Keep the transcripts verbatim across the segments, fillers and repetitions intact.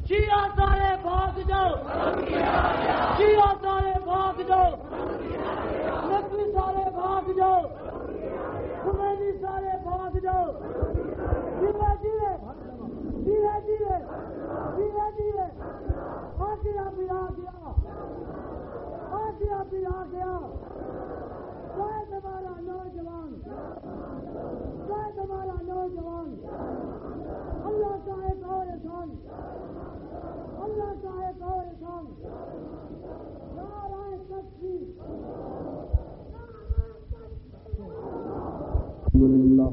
شیعہ سارے بھاگ جاؤ، شیعہ سارے بھاگ جاؤ، نقوی سارے بھاگ جاؤ، خمینی سارے بھاگ جاؤ، دھیرے دھیرے دھیرے دھیرے دھیرے دھیرے آ گیا بھی آ گیا آ گیا بھی آ گیا شاید ہمارا نوجوان شاید ہمارا نوجوان اللہ کا ایک اور احسان اللہ کا ایک اور احسان نعرہ تکبیر الحمدللہ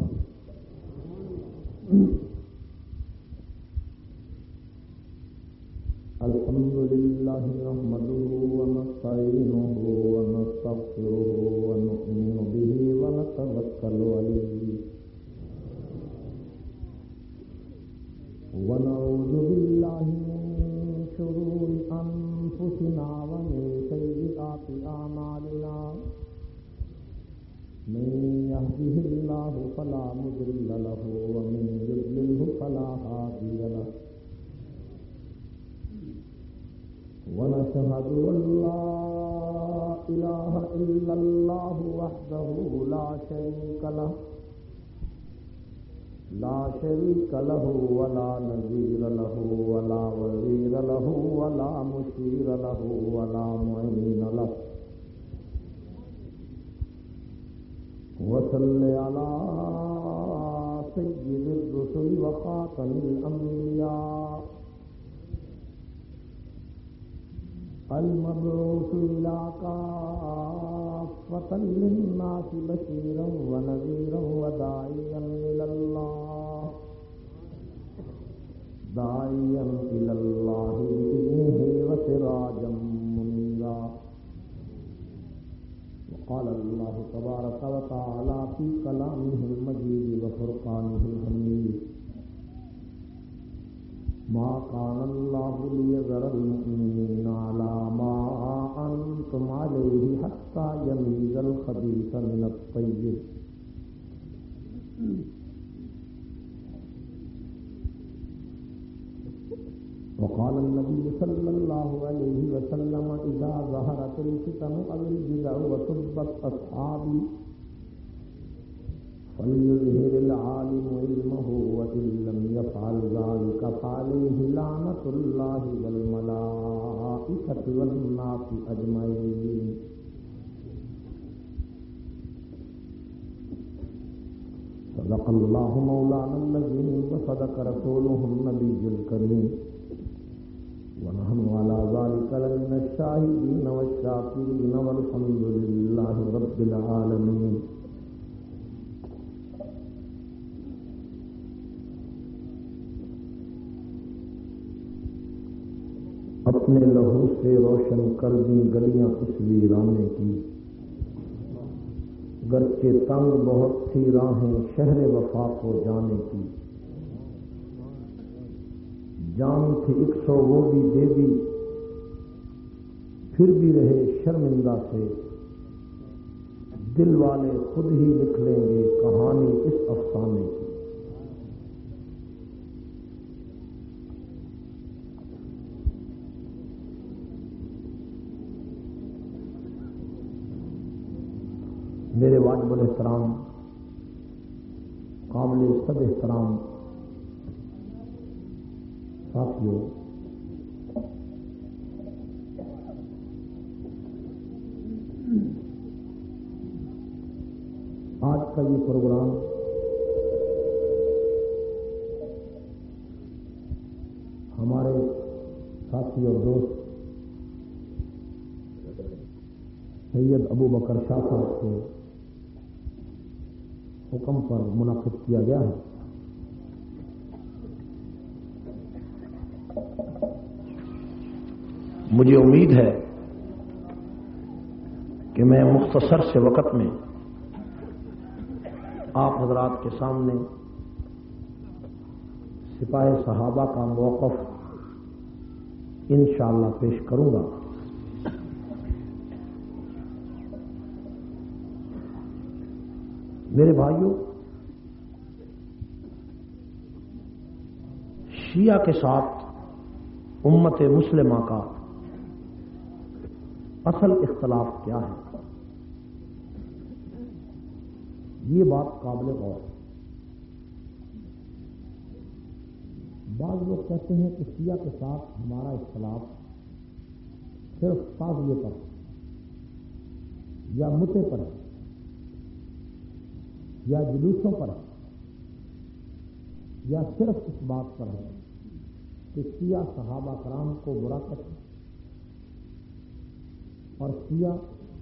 الحمدللہ نحمده ونستعینه ونستغفره ونؤمن به ونتوکل علیہ ونعوذ باللہ من شرور انفسنا ومن سیئات اعمالنا من يهده الله فلا مضل له ومن يضلله فلا هادي له ونشهد أن لا إله إلا الله وحده لا شريك له لا شريك له ولا نظير له ولا وزير له ولا مشير له ولا معين له وصل على سيد الرسل وخاتم الأنبياء المبعوث إلى كافة للناس بشيرا ونذيرا وداعيا إلى الله داعيا إلى الله بإذنه وسراجا منيرا وقال الله تبارك وتعالى في كلامه المجيد وفرقانه الحميد ما كان الله ليذر المؤمنين على ما أنتم عليه حتى يميز الخبيث من الطيب وقال النبي صلى الله عليه وسلم إذا ظهرت الفتن أو البدع وسبت أصحابي فليظهر العالم علمه وإن لم يفعل ذلك فعليه لعنة الله والملائكة والناس أجمعين صدق الله مولانا العظيم وصدق رسوله النبي الكريم ونحن على ذلك لمن الشاهدين والشاكرين والحمد لله رب العالمين اپنے لہو سے روشن کر دی گلیاں اس ویرانے کی گرچہ تنگ بہت تھی راہیں شہر وفا کو جانے کی جان تھی ایک سو وہ بھی دے دی پھر بھی رہے شرمندہ سے دل والے خود ہی لکھ لیں گے کہانی اس افسانے کی میرے واجب الاحترام قابل سب احترام ساتھیوں، آج کا یہ پروگرام ہمارے ساتھی اور دوست سید ابو بکر شاہ صاحب کے حکم پر منعقد کیا گیا ہے۔ مجھے امید ہے کہ میں مختصر سے وقت میں آپ حضرات کے سامنے سپاہ صحابہ کا موقف انشاءاللہ پیش کروں گا۔ میرے بھائیوں، شیعہ کے ساتھ امت مسلمہ کا اصل اختلاف کیا ہے؟ یہ بات قابل غور ہے۔ بعض لوگ کہتے ہیں کہ شیعہ کے ساتھ ہمارا اختلاف صرف تعزیے پر یا متے پر ہے یا جلوسوں پر ہے یا صرف اس بات پر ہے کہ شیعہ صحابہ کرام کو برا کہتے ہیں اور شیعہ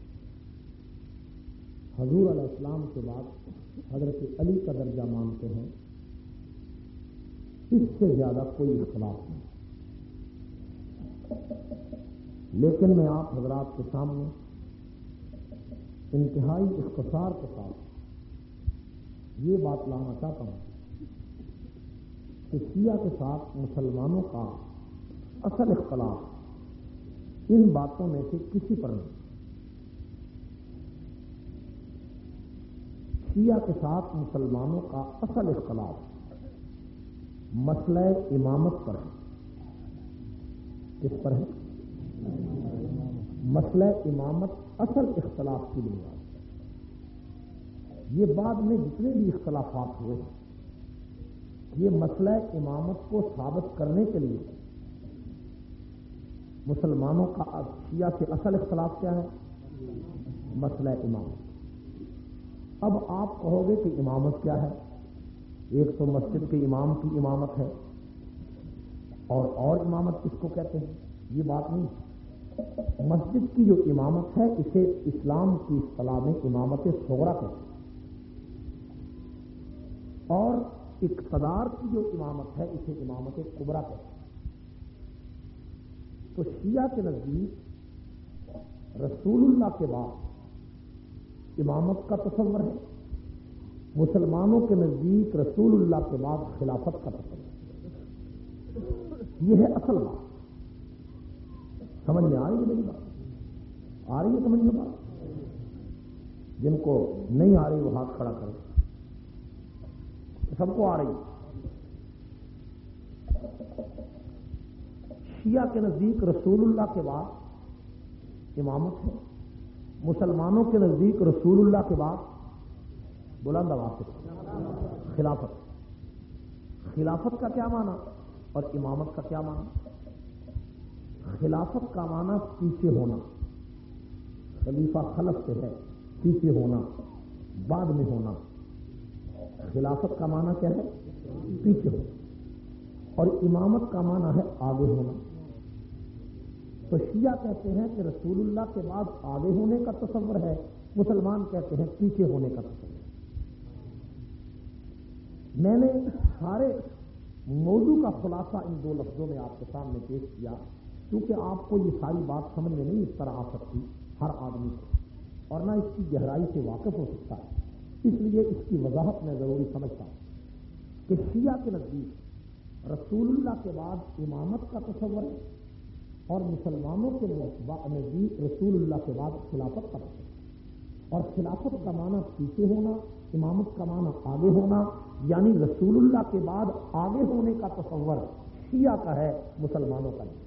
حضور علیہ السلام کے بعد حضرت علی کا درجہ مانتے ہیں۔ اس سے زیادہ کوئی اختلاف نہیں، لیکن میں آپ حضرات کے سامنے انتہائی اختصار کے ساتھ یہ بات لانا چاہتا ہوں کہ شیعہ کے ساتھ مسلمانوں کا اصل اختلاف ان باتوں میں سے کسی پر نہیں۔ شیعہ کے ساتھ مسلمانوں کا اصل اختلاف مسئلہ امامت پر ہے۔ کس پر ہے؟ مسئلہ امامت اصل اختلاف کی بنیاد۔ یہ بعد میں جتنے بھی اختلافات ہوئے یہ مسئلہ امامت کو ثابت کرنے کے لیے مسلمانوں کا شیعہ سے اصل اختلاف کیا ہے؟ مسئلہ امامت۔ اب آپ کہو گے کہ امامت کیا ہے؟ ایک تو مسجد کے امام کی امامت ہے اور اور امامت کس کو کہتے ہیں؟ یہ بات نہیں۔ مسجد کی جو امامت ہے اسے اسلام کی اصطلاح میں امامت صغرا کہتے ہیں، اور اقتدار کی جو امامت ہے اسے امامت کبریٰ کہتے ہیں۔ تو شیعہ کے نزدیک رسول اللہ کے بعد امامت کا تصور ہے، مسلمانوں کے نزدیک رسول اللہ کے بعد خلافت کا تصور ہے۔ یہ ہے اصل بات۔ سمجھ میں آ رہی ہے میری بات؟ آ رہی ہے سمجھ میں بات؟ جن کو نہیں آ رہی وہ ہاتھ کھڑا کریں۔ سب کو آ رہی ہے۔ شیعہ کے نزدیک رسول اللہ کے بعد امامت ہے، مسلمانوں کے نزدیک رسول اللہ کے بعد بلند آواز سے خلافت۔ خلافت کا کیا معنی اور امامت کا کیا معنی؟ خلافت کا معنی پیچھے ہونا، خلیفہ خلف سے ہے، پیچھے ہونا، بعد میں ہونا۔ خلافت کا معنی کیا ہے؟ پیچھے ہونا۔ اور امامت کا معنی ہے آگے ہونا۔ تو شیعہ کہتے ہیں کہ رسول اللہ کے بعد آگے ہونے کا تصور ہے، مسلمان کہتے ہیں پیچھے ہونے کا تصور ہے۔ میں نے سارے موضوع کا خلاصہ ان دو لفظوں میں آپ کے سامنے پیش کیا، کیونکہ آپ کو یہ ساری بات سمجھ میں نہیں اس طرح آ سکتی ہر آدمی کو، اور نہ اس کی گہرائی سے واقف ہو سکتا ہے۔ اس لیے اس کی وضاحت میں ضروری سمجھتا ہوں کہ شیعہ کے نزدیک رسول اللہ کے بعد امامت کا تصور ہے اور مسلمانوں کے نزدیک رسول اللہ کے بعد خلافت کا تصور ہے۔ اور خلافت کا معنی پیچھے ہونا، امامت کا معنی آگے ہونا، یعنی رسول اللہ کے بعد آگے ہونے کا تصور شیعہ کا ہے، مسلمانوں کا نہیں۔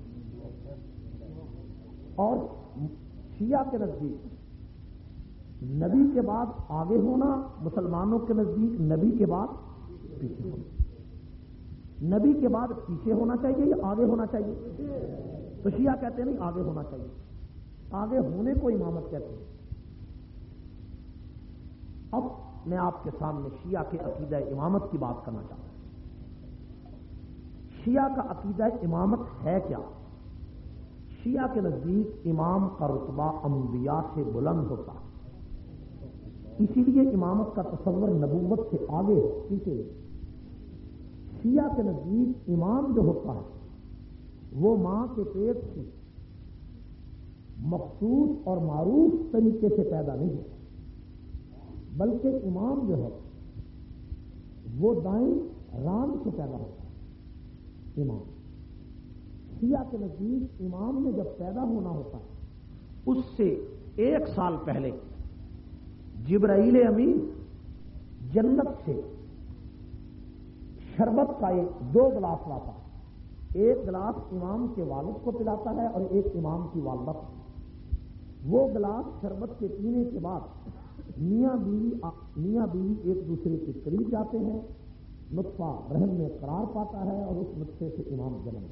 اور شیعہ کے نزدیک نبی کے بعد آگے ہونا، مسلمانوں کے نزدیک نبی کے بعد پیچھے ہونا۔ نبی کے بعد پیچھے ہونا چاہیے یا آگے ہونا چاہیے؟ تو شیعہ کہتے ہیں نہیں، آگے ہونا چاہیے۔ آگے ہونے کو امامت کہتے ہیں۔ اب میں آپ کے سامنے شیعہ کے عقیدہ امامت کی بات کرنا چاہتا ہوں۔ شیعہ کا عقیدہ امامت ہے کیا؟ شیعہ کے نزدیک امام کا رتبہ انبیاء سے بلند ہوتا ہے، اسی لیے امامت کا تصور نبوت سے آگے ہے، پیچھے۔ شیعہ کے نزدیک امام جو ہوتا ہے وہ ماں کے پیٹ سے مخصوص اور معروف طریقے سے پیدا نہیں ہوتا، بلکہ امام جو ہے وہ دائیں رام سے پیدا ہوتا ہے۔ امام شیعہ کے نزدیک امام میں جب پیدا ہونا ہوتا ہے اس سے ایک سال پہلے جبرائیل امین جنت سے شربت کا ایک دو گلاس لاتا، ایک گلاس امام کے والد کو پلاتا ہے اور ایک امام کی والدہ کو. وہ گلاس شربت کے پینے کے بعد میاں بیوی میاں بیوی ایک دوسرے کے قریب جاتے ہیں، نطفہ رحم میں قرار پاتا ہے اور اس نطفے سے امام جنم.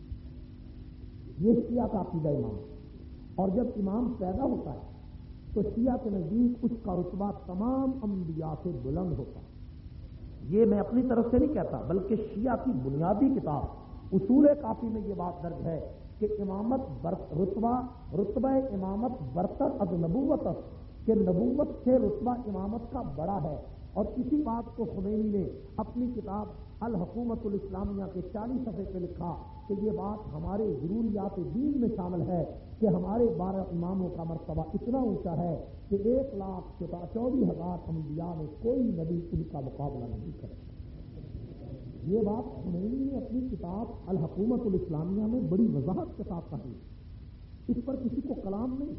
یہ شیعہ کا عقیدہ امام. اور جب امام پیدا ہوتا ہے تو شیعہ کے نزدیک اس کا رتبہ تمام انبیاء سے بلند ہوتا ہے. یہ میں اپنی طرف سے نہیں کہتا، بلکہ شیعہ کی بنیادی کتاب اصول کافی میں یہ بات درج ہے کہ امامت رتبہ رتبہ امامت برتر از نبوت، کہ نبوت سے رتبہ امامت کا بڑا ہے. اور اسی بات کو خمینی نے اپنی کتاب الحکومت الاسلامیہ کے چالیس صفحے پہ لکھا کہ یہ بات ہمارے ضروریات دین میں شامل ہے کہ ہمارے بارہ اماموں کا مرتبہ اتنا اونچا ہے کہ ایک لاکھ چوبیس ہزار انبیاء میں کوئی نبی ان کا مقابلہ نہیں کرے. یہ بات خمینی نے اپنی کتاب الحکومت الاسلامیہ میں بڑی وضاحت کے ساتھ کہی. اس پر کسی کو کلام نہیں.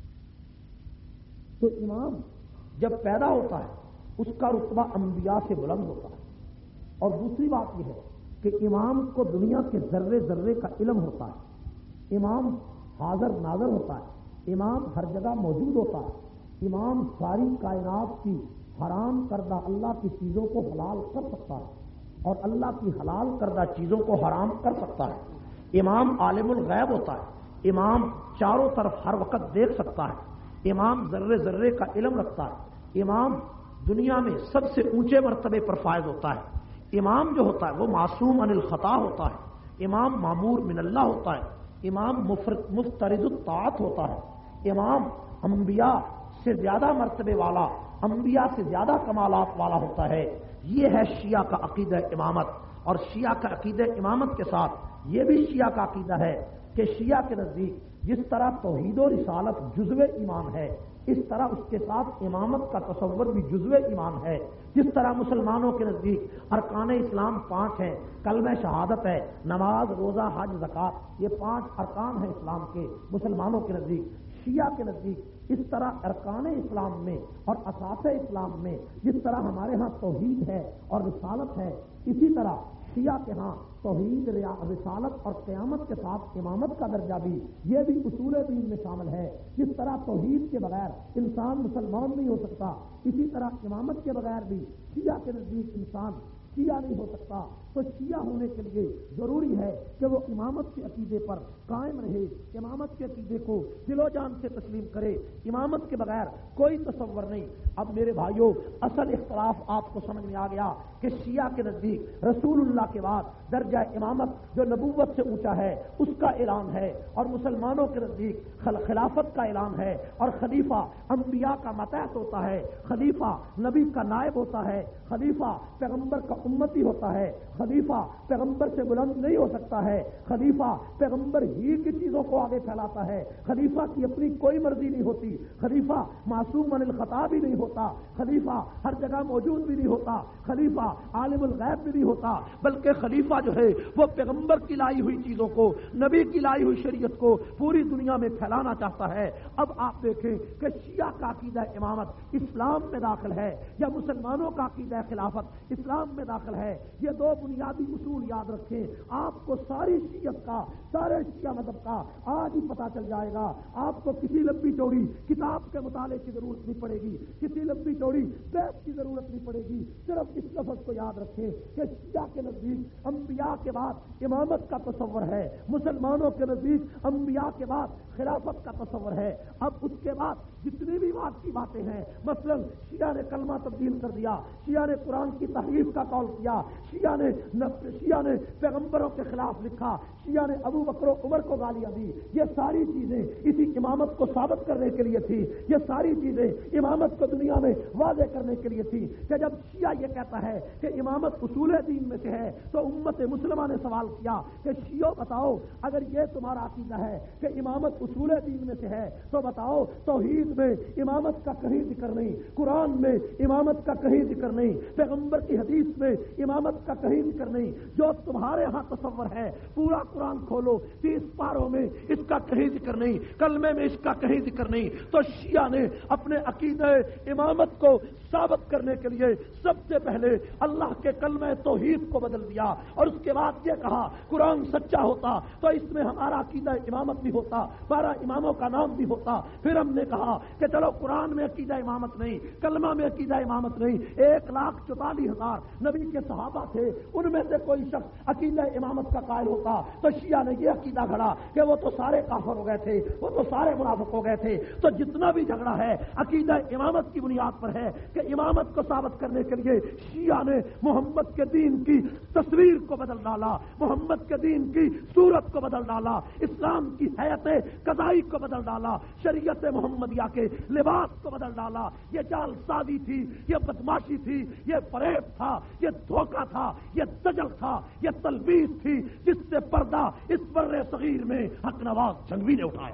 تو امام جب پیدا ہوتا ہے اس کا رتبہ انبیاء سے بلند ہوتا ہے. اور دوسری بات یہ ہے کہ امام کو دنیا کے ذرے ذرے کا علم ہوتا ہے. امام حاضر ناظر ہوتا ہے. امام ہر جگہ موجود ہوتا ہے. امام ساری کائنات کی حرام کردہ اللہ کی چیزوں کو حلال کر سکتا ہے اور اللہ کی حلال کردہ چیزوں کو حرام کر سکتا ہے. امام عالم الغیب ہوتا ہے. امام چاروں طرف ہر وقت دیکھ سکتا ہے. امام ذرے ذرے کا علم رکھتا ہے. امام دنیا میں سب سے اونچے مرتبے پر فائز ہوتا ہے. امام جو ہوتا ہے وہ معصوم عن الخطا ہوتا ہے. امام معمور من اللہ ہوتا ہے. امام مفترض الطاعت ہوتا ہے. امام انبیاء سے زیادہ مرتبے والا، انبیاء سے زیادہ کمالات والا ہوتا ہے. یہ ہے شیعہ کا عقیدہ امامت. اور شیعہ کا عقیدہ امامت کے ساتھ یہ بھی شیعہ کا عقیدہ ہے کہ شیعہ کے نزدیک جس طرح توحید و رسالت جزو ایمان ہے، اس طرح اس کے ساتھ امامت کا تصور بھی جزو ایمان ہے. جس طرح مسلمانوں کے نزدیک ارکان اسلام پانچ ہیں، کلمہ شہادت ہے، نماز، روزہ، حج، زکات، یہ پانچ ارکان ہیں اسلام کے. مسلمانوں کے نزدیک، شیعہ کے نزدیک اس طرح ارکان اسلام میں اور اساس اسلام میں جس طرح ہمارے ہاں توحید ہے اور رسالت ہے، اسی طرح شیعہ کے ہاں توحید، رسالت اور قیامت کے ساتھ امامت کا درجہ بھی یہ بھی اصول دین میں شامل ہے. جس طرح توحید کے بغیر انسان مسلمان نہیں ہو سکتا، اسی طرح امامت کے بغیر بھی شیعہ کے نزدیک انسان شیعہ نہیں ہو سکتا. تو شیعہ ہونے کے لیے ضروری ہے کہ وہ امامت کے عقیدے پر قائم رہے، امامت کے عقیدے کو دل و جان سے تسلیم کرے. امامت کے بغیر کوئی تصور نہیں. اب میرے بھائیوں، اصل اختلاف آپ کو سمجھ میں آ گیا کہ شیعہ کے نزدیک رسول اللہ کے بعد درجہ امامت جو نبوت سے اونچا ہے اس کا اعلان ہے، اور مسلمانوں کے نزدیک خلافت کا اعلان ہے. اور خلیفہ انبیاء کا ماتحت ہوتا ہے، خلیفہ نبی کا نائب ہوتا ہے، خلیفہ پیغمبر کا امتی ہوتا ہے. خلیفہ پیغمبر سے بلند نہیں ہو سکتا ہے. خلیفہ پیغمبر ہی کی چیزوں کو آگے پھیلاتا ہے. خلیفہ کی اپنی کوئی مرضی نہیں ہوتی. خلیفہ معصوم عن الخطا بھی نہیں ہوتا. خلیفہ ہر جگہ موجود بھی نہیں ہوتا. خلیفہ عالم الغیب بھی نہیں ہوتا، بلکہ خلیفہ جو ہے وہ پیغمبر کی لائی ہوئی چیزوں کو، نبی کی لائی ہوئی شریعت کو پوری دنیا میں پھیلانا چاہتا ہے. اب آپ دیکھیں کہ شیعہ کا عقیدہ امامت اسلام میں داخل ہے یا مسلمانوں کا عقیدہ خلافت اسلام میں داخل ہے. یہ دو بنیادی اصول یاد رکھیں. آپ کو ساری شیعت کا، سارے شیعہ مذہب کا آج ہی پتا چل جائے گا. آپ کو کسی لمبی چوڑی کتاب کے مطالعے کی ضرورت نہیں پڑے گی، کسی لمبی چوڑی بحث کی ضرورت نہیں پڑے گی. صرف اس لفظ کو یاد رکھیں کہ شیعہ کے نزدیک انبیاء کے بعد امامت کا تصور ہے، مسلمانوں کے نزدیک انبیاء کے بعد خلافت کا تصور ہے. اب اس کے بعد جتنی بھی بات کی باتیں ہیں، مثلا شیعہ نے کلمہ تبدیل کر دیا، شیعہ نے قرآن کی تحریف کا قول کیا، شیعہ نے شیعہ نے پیغمبروں کے خلاف لکھا، شیعہ نے ابو بکر و عمر کو گالیاں دی، یہ ساری چیزیں اسی امامت کو ثابت کرنے کے لیے تھی. یہ ساری چیزیں امامت کو دنیا میں واضح کرنے کے لیے تھی کہ جب شیعہ یہ کہتا ہے کہ امامت اصول دین میں سے ہے تو امت مسلمہ نے سوال کیا کہ شیعوں بتاؤ، اگر یہ تمہارا عقیدہ ہے کہ امامت اصول دین میں سے ہے تو بتاؤ توحید میں امامت کا کہیں ذکر نہیں، قرآن میں امامت کا کہیں ذکر نہیں، پیغمبر کی حدیث میں امامت کا کہیں ذکر نہیں جو تمہارے ہاں تصور ہے. پورا قرآن کھولو, تیس پاروں میں اس کا کہیں ذکر نہیں, کلمے میں اس کا کہیں ذکر نہیں. تو شیعہ نے اپنے عقیدہ امامت کو ثابت کرنے کے لیے سب سے پہلے اللہ کے کلمہ توحید کو بدل دیا, اور اس کے بعد یہ کہا قرآن سچا ہوتا تو اس میں ہمارا عقیدہ امامت بھی ہوتا, بارہ اماموں کا نام بھی ہوتا. پھر ہم نے کہا کہ چلو قرآن میں عقیدہ امامت نہیں, کلمہ میں عقیدہ امامت نہیں, ایک لاکھ چوتالیس ہزار نبی کے صحابہ تھے, ان میں سے کوئی شخص عقیدہ امامت کا قائل ہوتا تو شیعہ نے یہ عقیدہ گھڑا کہ وہ تو سارے کافر ہو گئے تھے, وہ تو سارے منافق ہو گئے تھے. تو جتنا بھی جھگڑا ہے عقیدہ امامت کی بنیاد پر ہے کہ امامت کو ثابت کرنے کے لیے شیعہ نے محمد کے دین کی تصویر کو بدل ڈالا, محمد کے دین کی صورت کو بدل ڈالا, اسلام کی حیت قضائی کو بدل ڈالا, شریعت محمدیہ کے لباس کو بدل ڈالا. یہ جال سازی تھی, یہ بدماشی تھی, یہ فریب تھا, یہ دھوکہ تھا, یہ دجل تھا, یہ تلبیس تھی جس سے پردہ اس بر صغیر میں حق نواز جھنگوی نے اٹھایا.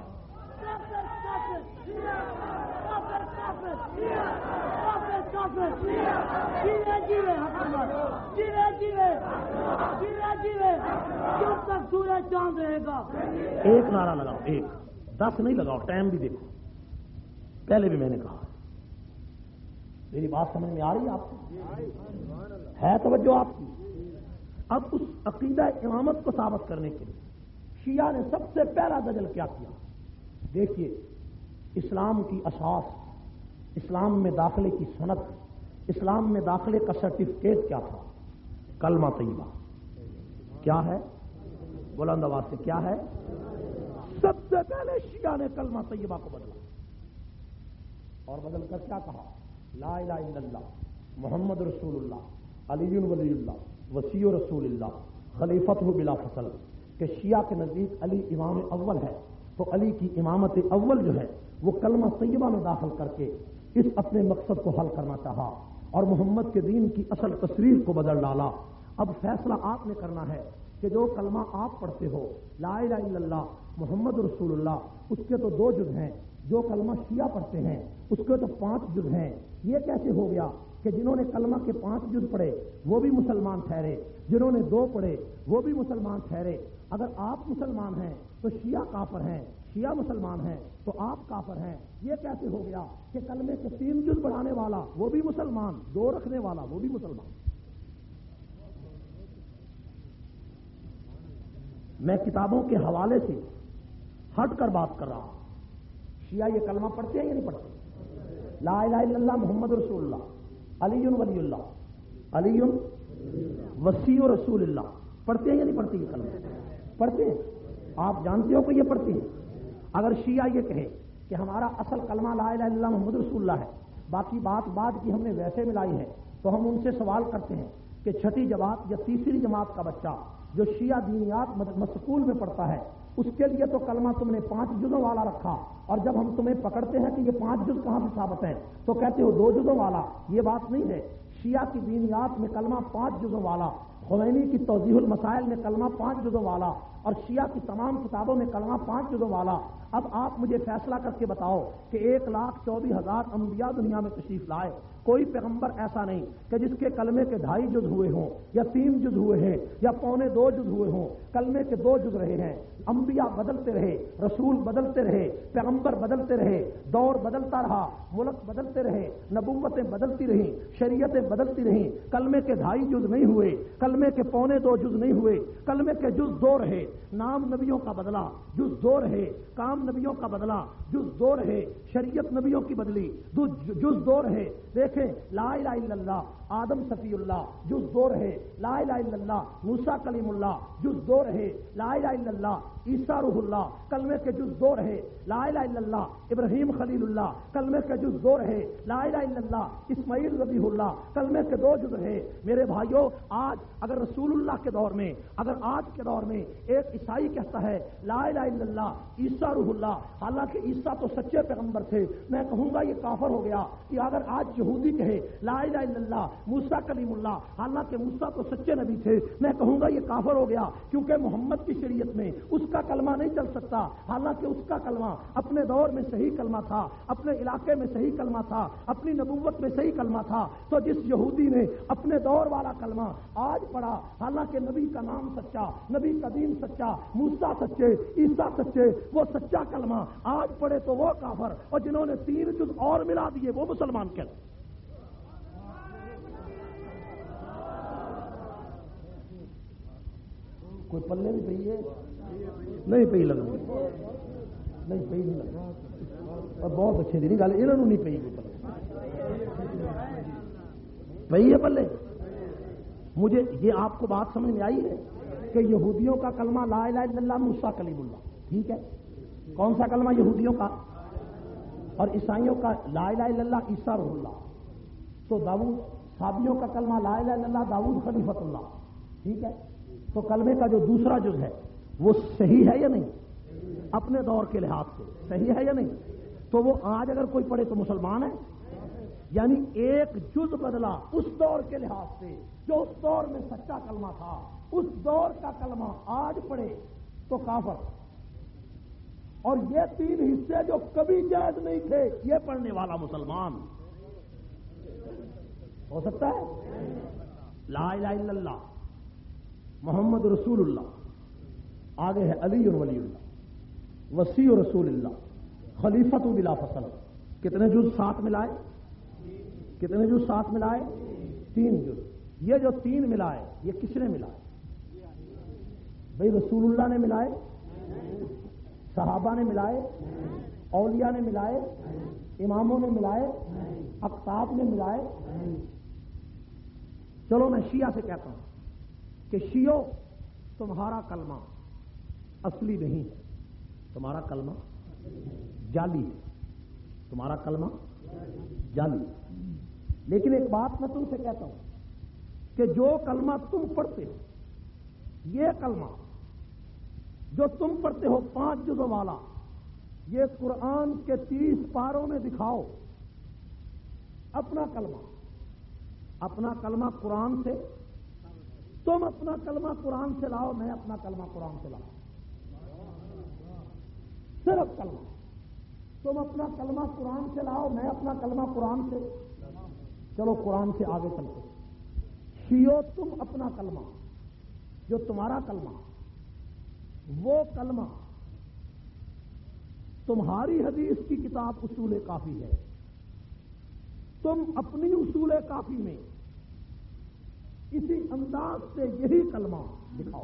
چاند رہے گا. ایک نعرہ لگاؤ, ایک دس نہیں لگاؤ, ٹائم بھی دیکھو. پہلے بھی میں نے کہا, میری بات سمجھ میں آ رہی ہے آپ کو؟ ہے توجہ آپ کی؟ اب اس عقیدہ امامت کو ثابت کرنے کے لیے شیعہ نے سب سے پہلا دجل کیا کیا؟ دیکھیے, اسلام کی اساس, اسلام میں داخلے کی سند, اسلام میں داخلے کا سرٹیفکیٹ کیا تھا؟ کلمہ طیبہ. کیا ہے؟ بلند آواز سے کیا ہے؟ سب سے پہلے شیعہ نے کلمہ طیبہ کو بدلا, اور بدل کر کیا کہا؟ لا الہ الا اللہ محمد رسول اللہ علی ولی اللہ وسیع رسول اللہ خلیفۃ بلا فصل. کہ شیعہ کے نزدیک علی امام اول ہے, تو علی کی امامت اول جو ہے وہ کلمہ طیبہ میں داخل کر کے اس اپنے مقصد کو حل کرنا چاہا, اور محمد کے دین کی اصل تصریح کو بدل ڈالا. اب فیصلہ آپ نے کرنا ہے کہ جو کلمہ آپ پڑھتے ہو لا الہ الا اللہ محمد رسول اللہ, اس کے تو دو جز ہیں, جو کلمہ شیعہ پڑھتے ہیں اس کے تو پانچ جز ہیں. یہ کیسے ہو گیا کہ جنہوں نے کلمہ کے پانچ جز پڑھے وہ بھی مسلمان ٹھہرے, جنہوں نے دو پڑھے وہ بھی مسلمان ٹھہرے؟ اگر آپ مسلمان ہیں تو شیعہ کافر ہیں, شیعہ مسلمان ہیں تو آپ کافر ہیں. یہ کیسے ہو گیا کہ کلمے کے تین جز پڑھانے والا وہ بھی مسلمان, دو رکھنے والا وہ بھی مسلمان؟ میں کتابوں کے حوالے سے ہٹ کر بات کر رہا ہوں. شیعہ یہ کلمہ پڑھتے ہیں یا نہیں پڑھتے؟ لا الہ الا اللہ محمد رسول اللہ علی ولی اللہ علی وسیع رسول اللہ پڑھتے ہیں یا نہیں پڑھتے؟ یہ کلمہ پڑھتے ہیں. آپ جانتے ہو کہ یہ پڑھتے ہیں. اگر شیعہ یہ کہے کہ ہمارا اصل کلمہ لا الہ الا اللہ محمد رسول اللہ ہے, باقی بات بعد کی ہم نے ویسے ملائی ہے, تو ہم ان سے سوال کرتے ہیں کہ چھٹی جماعت یا تیسری جماعت کا بچہ جو شیعہ دینیات اسکول میں پڑھتا ہے اس کے لیے تو کلمہ تم نے پانچ جزوں والا رکھا, اور جب ہم تمہیں پکڑتے ہیں کہ یہ پانچ جز کہاں سے ثابت ہے تو کہتے ہو دو جزوں والا. یہ بات نہیں ہے. شیعہ کی دینیات میں کلمہ پانچ جزوں والا, خمینی کی توضیح المسائل میں کلمہ پانچ جزوں والا, اور شیعہ کی تمام کتابوں میں کلمہ پانچ جزوں والا. اب آپ مجھے فیصلہ کر کے بتاؤ کہ ایک لاکھ چوبیس ہزار انبیاء دنیا میں تشریف لائے, کوئی پیغمبر ایسا نہیں کہ جس کے کلمے کے ڈھائی جز ہوئے ہوں یا تین جز ہوئے ہیں یا پونے دو جز ہوئے ہوں, کلمے کے دو جز رہے ہیں. انبیاء بدلتے رہے, رسول بدلتے رہے, پیغمبر بدلتے رہے, دور بدلتا رہا, ملک بدلتے رہے, نبوتیں بدلتی رہیں, شریعتیں بدلتی رہیں, کلمے کے ڈھائی جز نہیں ہوئے, کلمے کے پونے دو جز نہیں ہوئے, کلمے کے جز دو رہے. نام نبیوں کا بدلا, جز دو رہے. کام نبیوں کا بدلا, جز دو رہے. شریعت نبیوں کی بدلی, جز دو رہے. دیکھیں لا الہ الا اللہ آدم صفی اللہ, جز دو رہے. لا الہ الا اللہ موسیٰ کلیم اللہ, جز دو رہے. لا الہ الا اللہ عیسیٰ روح اللہ, کلمے کے جز دو رہے. لا الہ الا اللہ ابراہیم خلیل اللہ, کلمے کے جز دو رہے. لا الہ الا اللہ اسماعیل ذبیح اللہ, کلمے کے دو جز رہے. میرے بھائیوں, آج اگر رسول اللہ کے دور میں, اگر آج کے دور میں ایک عیسائی کہتا ہے لا الہ الا اللہ عیسیٰ روح اللہ, حالانکہ عیسیٰ تو سچے پیغمبر تھے, میں کہوں گا یہ کافر ہو گیا. کہ اگر آج یہودی کہے لا الہ الا اللہ موسیٰ کلیم اللہ، حالانکہ موسیٰ تو سچے نبی تھے، میں کہوں گا یہ کافر ہو گیا کیونکہ محمد کی شریعت میں اس کا کلمہ نہیں چل سکتا، حالانکہ اس کا کلمہ اپنے دور میں صحیح کلمہ تھا، اپنے علاقے میں صحیح کلمہ تھا، اپنی نبوت میں صحیح کلمہ تھا۔ تو جس یہودی نے اپنے دور والا کلمہ آج پڑھا، حالانکہ نبی کا نام سچا، نبی کا دین سچا، موسیٰ سچے، عیسیٰ سچے، وہ سچا کلمہ آج پڑھے تو وہ کافر، اور جنہوں نے تین جز اور ملا دیے وہ مسلمان کہتے۔ کوئی پلے بھی پہیے نہیں پی لگ نہیں پی نہیں لگ اور بہت اچھے دی گل انہوں نہیں پی پی ہے پلے۔ مجھے یہ آپ کو بات سمجھ میں آئی ہے کہ یہودیوں کا کلمہ لا الہ الا اللہ موسیٰ کلیم اللہ، ٹھیک ہے؟ کون سا کلمہ یہودیوں کا؟ اور عیسائیوں کا لا الہ الا اللہ عیسیٰ روح اللہ۔ تو داؤد صحابیوں کا کلمہ لا الہ الا اللہ داؤد خلیفۃ اللہ، ٹھیک ہے؟ تو کلمے کا جو دوسرا جز ہے وہ صحیح ہے یا نہیں؟ اپنے دور کے لحاظ سے صحیح ہے یا نہیں؟ تو وہ آج اگر کوئی پڑھے تو مسلمان ہے، یعنی ایک جز بدلا اس دور کے لحاظ سے، جو اس دور میں سچا کلمہ تھا، اس دور کا کلمہ آج پڑھے تو کافر۔ اور یہ تین حصے جو کبھی جائز نہیں تھے یہ پڑھنے والا مسلمان ہو سکتا ہے۔ لا الہ الا اللہ محمد رسول اللہ، آگے ہے علی ولی اللہ، وسیع رسول اللہ، خلیفۃ بلا فصل۔ کتنے جز ساتھ ملائے؟ کتنے جز ساتھ ملائے؟ تین جز۔ یہ جو تین ملائے یہ کس نے ملائے؟ بھائی رسول اللہ نے ملائے، صحابہ نے ملائے، اولیاء نے ملائے، اماموں نے ملائے، اقطاب نے ملائے۔ چلو میں شیعہ سے کہتا ہوں کہ شیعو تمہارا کلمہ اصلی نہیں ہے، تمہارا کلمہ جعلی ہے، تمہارا کلمہ جعلی ہے۔ لیکن ایک بات میں تم سے کہتا ہوں کہ جو کلمہ تم پڑھتے ہو، یہ کلمہ جو تم پڑھتے ہو پانچ جزوں والا، یہ قرآن کے تیس پاروں میں دکھاؤ اپنا کلمہ، اپنا کلمہ قرآن سے، تم اپنا کلمہ قرآن سے لاؤ، میں اپنا کلمہ قرآن سے لاؤ، صرف کلمہ۔ تم اپنا کلمہ قرآن سے لاؤ، میں اپنا کلمہ قرآن سے۔ چلو قرآن سے آگے چلتے، شیعو تم اپنا کلمہ جو تمہارا کلمہ، وہ کلمہ تمہاری حدیث کی کتاب اصول کافی ہے، تم اپنی اصول کافی میں اسی انداز سے یہی کلمہ دکھاؤ،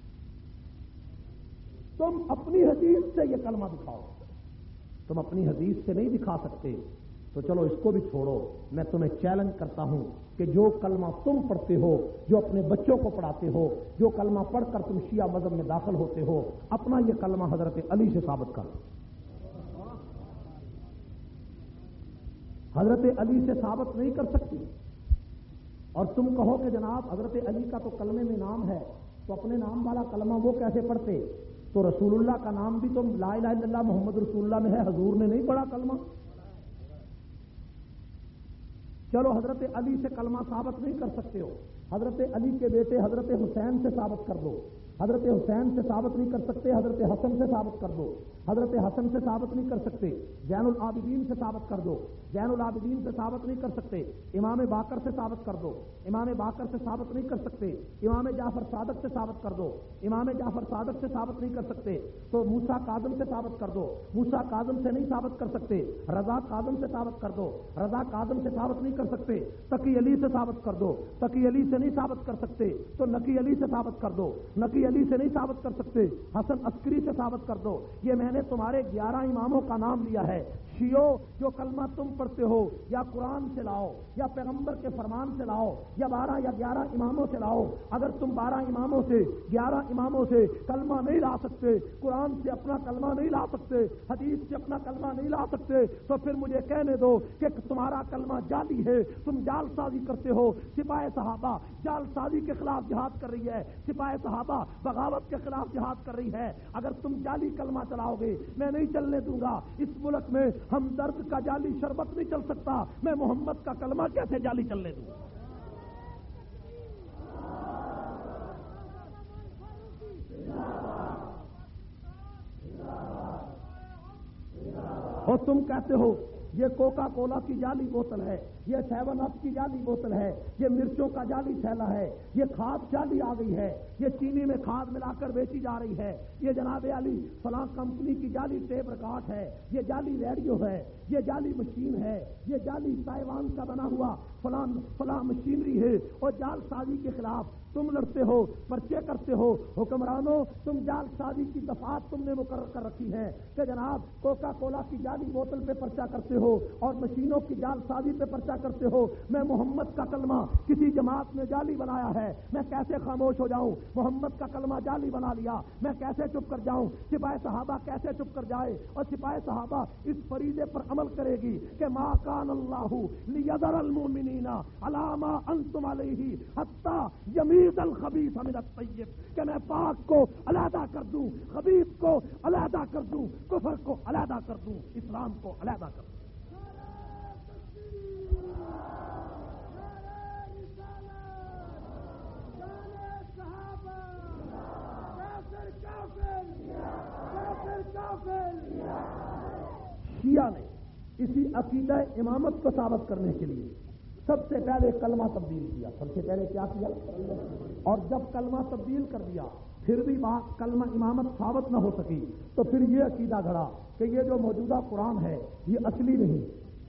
تم اپنی حدیث سے یہ کلمہ دکھاؤ۔ تم اپنی حدیث سے نہیں دکھا سکتے تو چلو اس کو بھی چھوڑو، میں تمہیں چیلنج کرتا ہوں کہ جو کلمہ تم پڑھتے ہو، جو اپنے بچوں کو پڑھاتے ہو، جو کلمہ پڑھ کر تم شیعہ مذہب میں داخل ہوتے ہو، اپنا یہ کلمہ حضرت علی سے ثابت کرو، حضرت علی سے ثابت نہیں کر سکتی۔ اور تم کہو کہ جناب حضرت علی کا تو کلمے میں نام ہے، تو اپنے نام والا کلمہ وہ کیسے پڑھتے؟ تو رسول اللہ کا نام بھی تو لا الہ الا اللہ محمد رسول اللہ میں ہے، حضور نے نہیں پڑھا کلمہ؟ چلو حضرت علی سے کلمہ ثابت نہیں کر سکتے ہو، حضرت علی کے بیٹے حضرت حسین سے ثابت کر دو، حضرت حسین سے ثابت نہیں کر سکتے، حضرت حسن سے ثابت کر دو، حضرت حسن سے ثابت نہیں کر سکتے، زین العابدین سے ثابت کر دو، زین العابدین سے ثابت نہیں کر سکتے، امام باقر سے ثابت کر دو، امام باقر سے ثابت نہیں کر سکتے، امام جعفر صادق سے ثابت کر دو، امام جعفر صادق سے ثابت نہیں کر سکتے تو موسیٰ کاظم سے ثابت کر دو، موسیٰ کاظم سے نہیں ثابت کر سکتے، رضا کاظم سے ثابت کر دو، رضا کاظم سے ثابت نہیں کر سکتے، تقی علی سے ثابت کر دو، تقی علی سے نہیں ثابت کر سکتے تو نقی علی سے ثابت کر دو، نقی علی سے نہیں ثابت کر سکتے حسن عسکری سے ثابت کر دو۔ یہ میں نے تمہارے گیارہ اماموں کا نام لیا ہے۔ شیعو جو کلمہ تم پڑھتے ہو یا قرآن سے لاؤ یا پیغمبر کے فرمان سے لاؤ یا بارہ یا گیارہ اماموں سے لاؤ، اگر تم بارہ اماموں سے گیارہ اماموں سے کلمہ نہیں لا سکتے، قرآن سے اپنا کلمہ نہیں لا سکتے، حدیث سے اپنا کلمہ نہیں لا سکتے، تو پھر مجھے کہنے دو کہ تمہارا کلمہ جعلی ہے، تم جعل سازی کرتے ہو۔ سپاہ صحابہ جعل سازی کے خلاف جہاد کر رہی ہے، سپاہ صحابہ بغاوت کے خلاف جہاد کر رہی ہے۔ اگر تم جعلی کلمہ چلاؤ گے میں نہیں چلنے دوں گا۔ اس ملک میں ہم درد کا جعلی شربت نہیں چل سکتا، میں محمد کا کلمہ کیسے جعلی چلنے دوں؟ اور تم کہتے ہو یہ کوکا کولا کی جعلی بوتل ہے، یہ سیون اپ کی جعلی بوتل ہے، یہ مرچوں کا جعلی تھیلا ہے، یہ کھاد جعلی آ گئی ہے، یہ چینی میں کھاد ملا کر بیچی جا رہی ہے، یہ جناب علی فلاں کمپنی کی جعلی ٹیپ ریکارڈ ہے، یہ جعلی ریڈیو ہے، یہ جعلی مشین ہے، یہ جعلی تائیوان کا بنا ہوا فلاں فلاں مشینری ہے، اور جال سازی کے خلاف تم لڑتے ہو، پرچے کرتے ہو۔ حکمرانوں، تم جال سازی کی دفعات تم نے مقرر کر رکھی ہے کہ جناب کوکا کولا کی جعلی بوتل پہ پرچہ کرتے ہو اور مشینوں کی جال سازی پہ پرچہ کرتے ہو۔ میں محمد کا کلمہ کسی جماعت نے جعلی بنایا ہے، میں کیسے خاموش ہو جاؤں؟ محمد کا کلمہ جعلی بنا لیا، میں کیسے چپ کر جاؤں؟ سپاہ صحابہ کیسے چپ کر جائے؟ اور سپاہ صحابہ اس فریضے پر عمل کرے گی کہ ما کان اللہ لیذر المؤمنین علی ما انتم علیہ حتی یمیز الخبیث من الطیب، کہ میں پاک کو علیحدہ کر دوں، خبیث کو علیحدہ کر دوں، کفر کو علیحدہ کر دوں، اسلام کو علیحدہ کر دوں۔ شیعہ نے اسی عقیدہ امامت کو ثابت کرنے کے لیے سب سے پہلے کلمہ تبدیل کیا۔ سب سے پہلے کیا کیا؟ اور جب کلمہ تبدیل کر دیا پھر بھی بات کلمہ امامت ثابت نہ ہو سکی تو پھر یہ عقیدہ گھڑا کہ یہ جو موجودہ قرآن ہے یہ اصلی نہیں،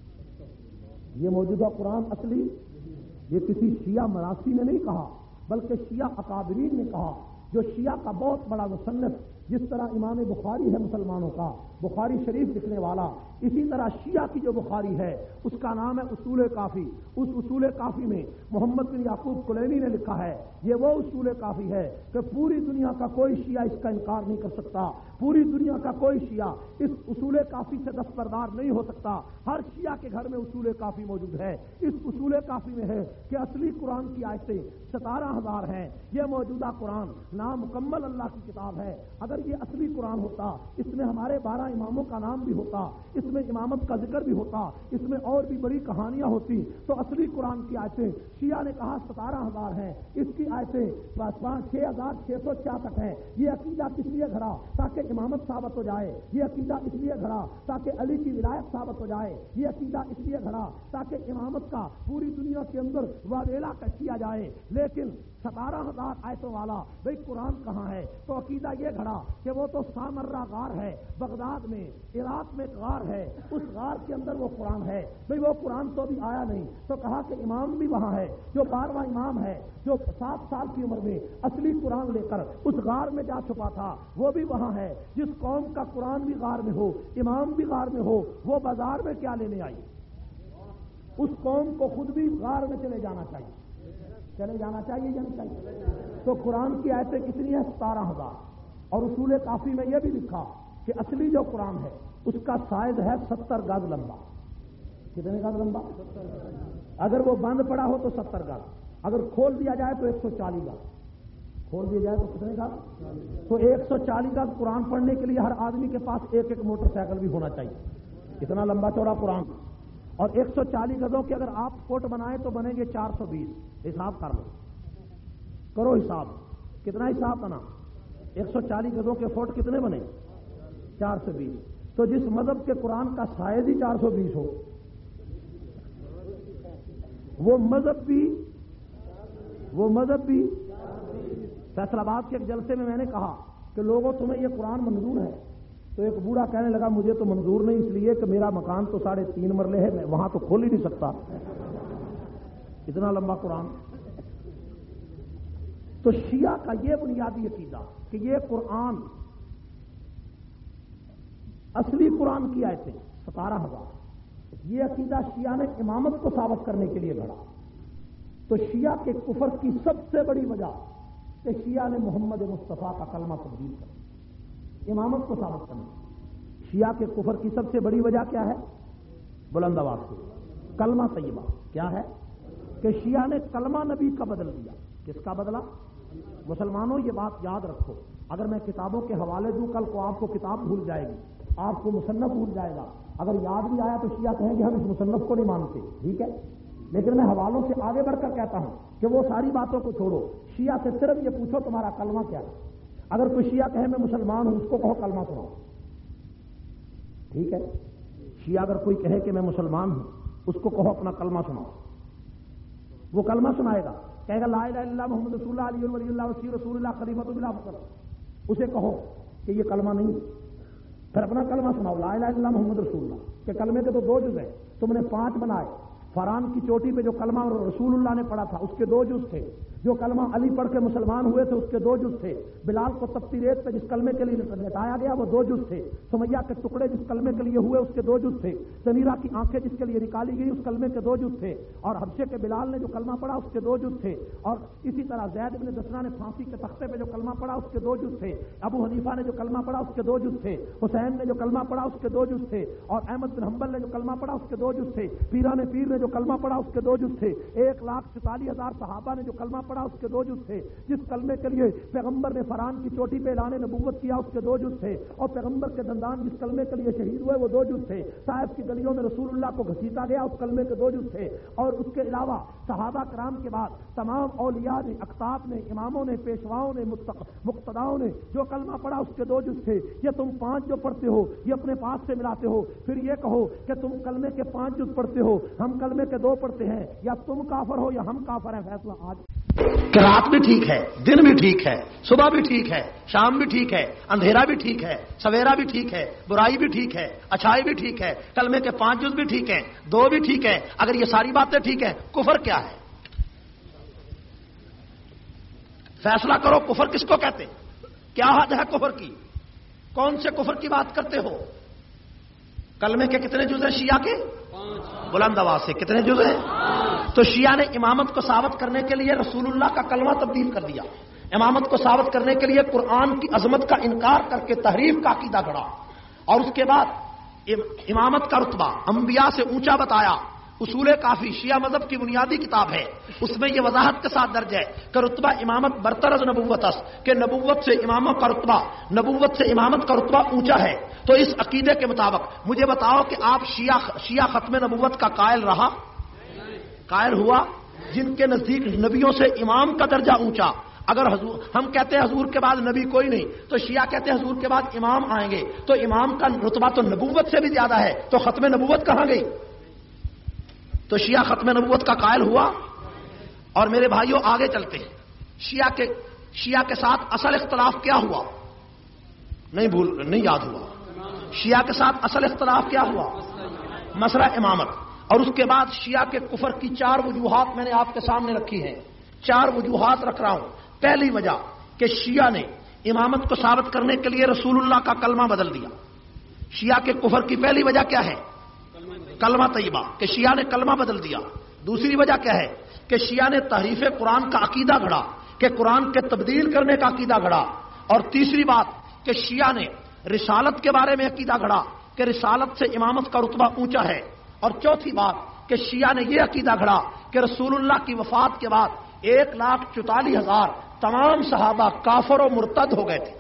یہ موجودہ قرآن اصلی، یہ کسی شیعہ مراسی نے نہیں کہا بلکہ شیعہ اکابرین نے کہا، جو شیعہ کا بہت بڑا مصنف جس طرح امام بخاری ہے مسلمانوں کا، بخاری شریف لکھنے والا، اسی طرح شیعہ کی جو بخاری ہے اس کا نام ہے اصول کافی۔ اس اصول کافی میں محمد بن یعقوب کلینی نے لکھا ہے، یہ وہ اصول کافی ہے کہ پوری دنیا کا کوئی شیعہ اس کا انکار نہیں کر سکتا، پوری دنیا کا کوئی شیعہ اس اصول کافی سے دستبردار نہیں ہو سکتا۔ ہر شیعہ کے گھر میں اصول کافی موجود ہے۔ اس اصول کافی میں ہے کہ اصلی قرآن کی آیتیں ستارہ ہزار ہیں، یہ موجودہ قرآن نامکمل اللہ کی کتاب ہے۔ اگر یہ اصلی قرآن ہوتا اس میں ہمارے بارہ اماموں کا نام بھی ہوتا، اس میں امامت کا ذکر بھی ہوتا، اس میں اور بھی بڑی کہانیاں ہوتی، تو اصلی قرآن کی آیتیں شیعہ نے کہا ستارہ ہزار ہیں، اس کی آیتیں پانچ چھ ہزار چھ سو چھیاسٹھ ہیں۔ یہ عقیدہ کس لیے گھڑا؟ تاکہ امامت ثابت ہو جائے۔ یہ عقیدہ اس لیے گھڑا تاکہ علی کی ولایت ثابت ہو جائے۔ یہ عقیدہ اس لیے گھڑا تاکہ امامت کا پوری دنیا کے اندر واویلا کیا جائے۔ لیکن ستارہ ہزار آیتوں والا بھئی قرآن کہاں ہے؟ تو عقیدہ یہ گھڑا کہ وہ تو سامرہ غار ہے بغداد میں، عراق میں غار ہے، اس غار کے اندر وہ قرآن ہے۔ بھئی وہ قرآن تو بھی آیا نہیں، تو کہا کہ امام بھی وہاں ہے، جو بارہواں امام ہے جو سات سال کی عمر میں اصلی قرآن لے کر اس غار میں جا چھپا تھا وہ بھی وہاں ہے۔ جس قوم کا قرآن بھی غار میں ہو، امام بھی غار میں ہو، وہ بازار میں کیا لینے آئی؟ اس قوم کو خود بھی غار میں چلے جانا چاہیے، چلے جانا چاہیے یا نہیں چاہیے؟ تو قرآن کی آیتیں کتنی ہیں؟ ستارہ ہزار۔ اور اصول کافی میں یہ بھی لکھا کہ اصلی جو قرآن ہے اس کا سائز ہے ستر گز لمبا۔ کتنے گز لمبا؟ اگر وہ بند پڑا ہو تو ستر گز، اگر کھول دیا جائے تو ایک سو چالیس گز، کھول دیا جائے تو کتنے گز؟ تو ایک سو چالیس گز قرآن پڑھنے کے لیے ہر آدمی کے پاس ایک ایک موٹر سائیکل بھی ہونا چاہیے، اتنا لمبا چوڑا قرآن۔ اور ایک سو چالیس گزوں کے اگر آپ فٹ بنائیں تو بنے گے چار سو بیس۔ حساب کر لو، کرو حساب، کتنا حساب بنا؟ ایک سو چالیس گزوں کے فٹ کتنے بنے؟ چار سو بیس۔ تو جس مذہب کے قرآن کا سائز ہی چار سو بیس ہو، وہ مذہب بھی وہ مذہب بھی فیصل آباد کے ایک جلسے میں میں نے کہا کہ لوگوں تمہیں یہ قرآن منظور ہے؟ تو ایک بوڑھا کہنے لگا مجھے تو منظور نہیں، اس لیے کہ میرا مکان تو ساڑھے تین مرلے ہے، میں وہاں تو کھول ہی نہیں سکتا اتنا لمبا قرآن۔ تو شیعہ کا یہ بنیادی عقیدہ کہ یہ قرآن اصلی قرآن کی آیتیں ستارہ ہزار، یہ عقیدہ شیعہ نے امامت کو ثابت کرنے کے لیے گھڑا۔ تو شیعہ کے کفر کی سب سے بڑی وجہ کہ شیعہ نے محمد مصطفیٰ کا کلمہ تبدیل کر امامت کو ثابت کرنا۔ شیعہ کے کفر کی سب سے بڑی وجہ کیا ہے؟ بلند آواز سے کلمہ طیبہ کیا ہے؟ کہ شیعہ نے کلمہ نبی کا بدل دیا۔ کس کا بدلا؟ مسلمانوں یہ بات یاد رکھو، اگر میں کتابوں کے حوالے دوں کل کو آپ کو کتاب بھول جائے گی، آپ کو مصنف بھول جائے گا، اگر یاد بھی آیا تو شیعہ کہیں گے ہم اس مصنف کو نہیں مانتے، ٹھیک ہے؟ لیکن میں حوالوں سے آگے بڑھ کر کہتا ہوں کہ وہ ساری باتوں کو چھوڑو، شیعہ سے صرف یہ پوچھو تمہارا کلمہ کیا ہے۔ اگر کوئی شیعہ کہے میں مسلمان ہوں، اس کو کہو کلمہ سناؤ، ٹھیک ہے؟ شیعہ اگر کوئی کہے کہ میں مسلمان ہوں، اس کو کہو اپنا کلمہ سناؤ، وہ کلمہ سنائے گا، کہے گا لا الہ الا اللہ محمد رسول اللہ علی ولی اللہ وسی رسول اللہ خلیفۃ بلا فخر. اسے کہو کہ یہ کلمہ نہیں، پھر اپنا کلمہ سناؤ لا الہ الا اللہ محمد رسول اللہ. کہ کلمے کے تو دو جز ہیں، تم نے پانچ بنائے. فران کی چوٹی پہ جو کلمہ رسول اللہ نے پڑھا تھا اس کے دو جز تھے، جو کلمہ علی پڑھ کے مسلمان ہوئے تھے اس کے دو جز تھے. بلال کو تپتی ریت پہ جس کلمے کے لیے لٹایا گیا وہ دو جز تھے. سمیہ کے ٹکڑے جس کلمے کے لیے ہوئے اس کے دو جز تھے. سمیرہ کی آنکھیں جس کے لیے نکالی گئی اس کلمے کے دو جز تھے. اور حبشے کے بلال نے جو کلمہ پڑھا اس کے دو جز تھے. اور اسی طرح زید بن دسنا نے پھانسی کے تختے پہ جو کلمہ پڑھا اس کے دو جز تھے. ابو حنیفہ نے جو کلمہ پڑھا اس کے دو جز تھے. حسین نے جو کلمہ پڑھا اس کے دو جز تھے. اور احمد بن حنبل نے جو کلمہ پڑھا اس کے دو جز تھے. پیران پیر نے جو کلمہ پڑھا اس کے دو جز تھے. ایک لاکھ چوتالیس ہزار صحابہ نے جو کلمہ پڑھا اس کے دو جز تھے. جس کلمے کے لیے پیغمبر نے فران کی چوٹی پہ اعلان نبوت کیا اس کے دو جز تھے. اور پیغمبر کے دندان جس کلمے کے لیے شہید ہوئے وہ دو جز تھے. طائف کی گلیوں میں رسول اللہ کو گھسیٹا گیا اس کلمے کے دو جز تھے. اور اس کے علاوہ صحابہ کرام کے بعد تمام اولیاء نے، اقطاب نے، اماموں نے، پیشواؤں نے، مقتداؤں نے جو کلمہ پڑھا اس کے دو جز تھے. یہ تم پانچ جو پڑھتے ہو یہ اپنے پاس سے ملاتے ہو، پھر یہ کہو کہ تم کلمے کے پانچ جز پڑھتے ہو ہم کلمے کے دو پڑھتے ہیں، یا تم کافر ہو یا ہم کافر ہیں. فیصلہ آج کہ رات بھی ٹھیک ہے، دن بھی ٹھیک ہے، صبح بھی ٹھیک ہے، شام بھی ٹھیک ہے، اندھیرا بھی ٹھیک ہے، سویرا بھی ٹھیک ہے، برائی بھی ٹھیک ہے، اچھائی بھی ٹھیک ہے، کلمے کے پانچ جز بھی ٹھیک ہیں، دو بھی ٹھیک ہے. اگر یہ ساری باتیں ٹھیک ہیں کفر کیا ہے؟ فیصلہ کرو کفر کس کو کہتے ہیں؟ کیا حد ہے کفر کی؟ کون سے کفر کی بات کرتے ہو؟ کلمے کے کتنے جز ہیں شیعہ کے؟ بلند آواز سے کتنے جز ہیں؟ تو شیعہ نے امامت کو ثابت کرنے کے لیے رسول اللہ کا کلمہ تبدیل کر دیا. امامت کو ثابت کرنے کے لیے قرآن کی عظمت کا انکار کر کے تحریف کا عقیدہ گھڑا. اور اس کے بعد امامت کا رتبہ انبیاء سے اونچا بتایا. اصول کافی شیعہ مذہب کی بنیادی کتاب ہے، اس میں یہ وضاحت کے ساتھ درج ہے کہ رتبہ امامت برتر از نبوت است، کہ نبوت سے امامت کا رتبہ نبوت سے امامت کا رتبہ اونچا ہے. تو اس عقیدے کے مطابق مجھے بتاؤ کہ آپ شیعہ شیعہ ختم نبوت کا قائل رہا؟ قائل ہوا؟ جن کے نزدیک نبیوں سے امام کا درجہ اونچا. اگر حضور ہم کہتے ہیں حضور کے بعد نبی کوئی نہیں، تو شیعہ کہتے ہیں حضور کے بعد امام آئیں گے، تو امام کا رتبہ تو نبوت سے بھی زیادہ ہے، تو ختم نبوت کہاں گئی؟ تو شیعہ ختم نبوت کا قائل ہوا. اور میرے بھائیوں آگے چلتے ہیں. شیعہ کے شیعہ کے ساتھ اصل اختلاف کیا ہوا؟ نہیں بھول نہیں یاد ہوا. شیعہ کے ساتھ اصل اختلاف کیا ہوا؟ مسئلہ امامت. اور اس کے بعد شیعہ کے کفر کی چار وجوہات میں نے آپ کے سامنے رکھی ہیں. چار وجوہات رکھ رہا ہوں. پہلی وجہ کہ شیعہ نے امامت کو ثابت کرنے کے لیے رسول اللہ کا کلمہ بدل دیا. شیعہ کے کفر کی پہلی وجہ کیا ہے؟ کلمہ طیبہ، کہ شیعہ نے کلمہ بدل دیا. دوسری وجہ کیا ہے؟ کہ شیعہ نے تحریف قرآن کا عقیدہ گھڑا، کہ قرآن کے تبدیل کرنے کا عقیدہ گھڑا. اور تیسری بات کہ شیعہ نے رسالت کے بارے میں عقیدہ گھڑا کہ رسالت سے امامت کا رتبہ اونچا ہے. اور چوتھی بات کہ شیعہ نے یہ عقیدہ گھڑا کہ رسول اللہ کی وفات کے بعد ایک لاکھ چوتالیس ہزار تمام صحابہ کافر و مرتد ہو گئے تھے.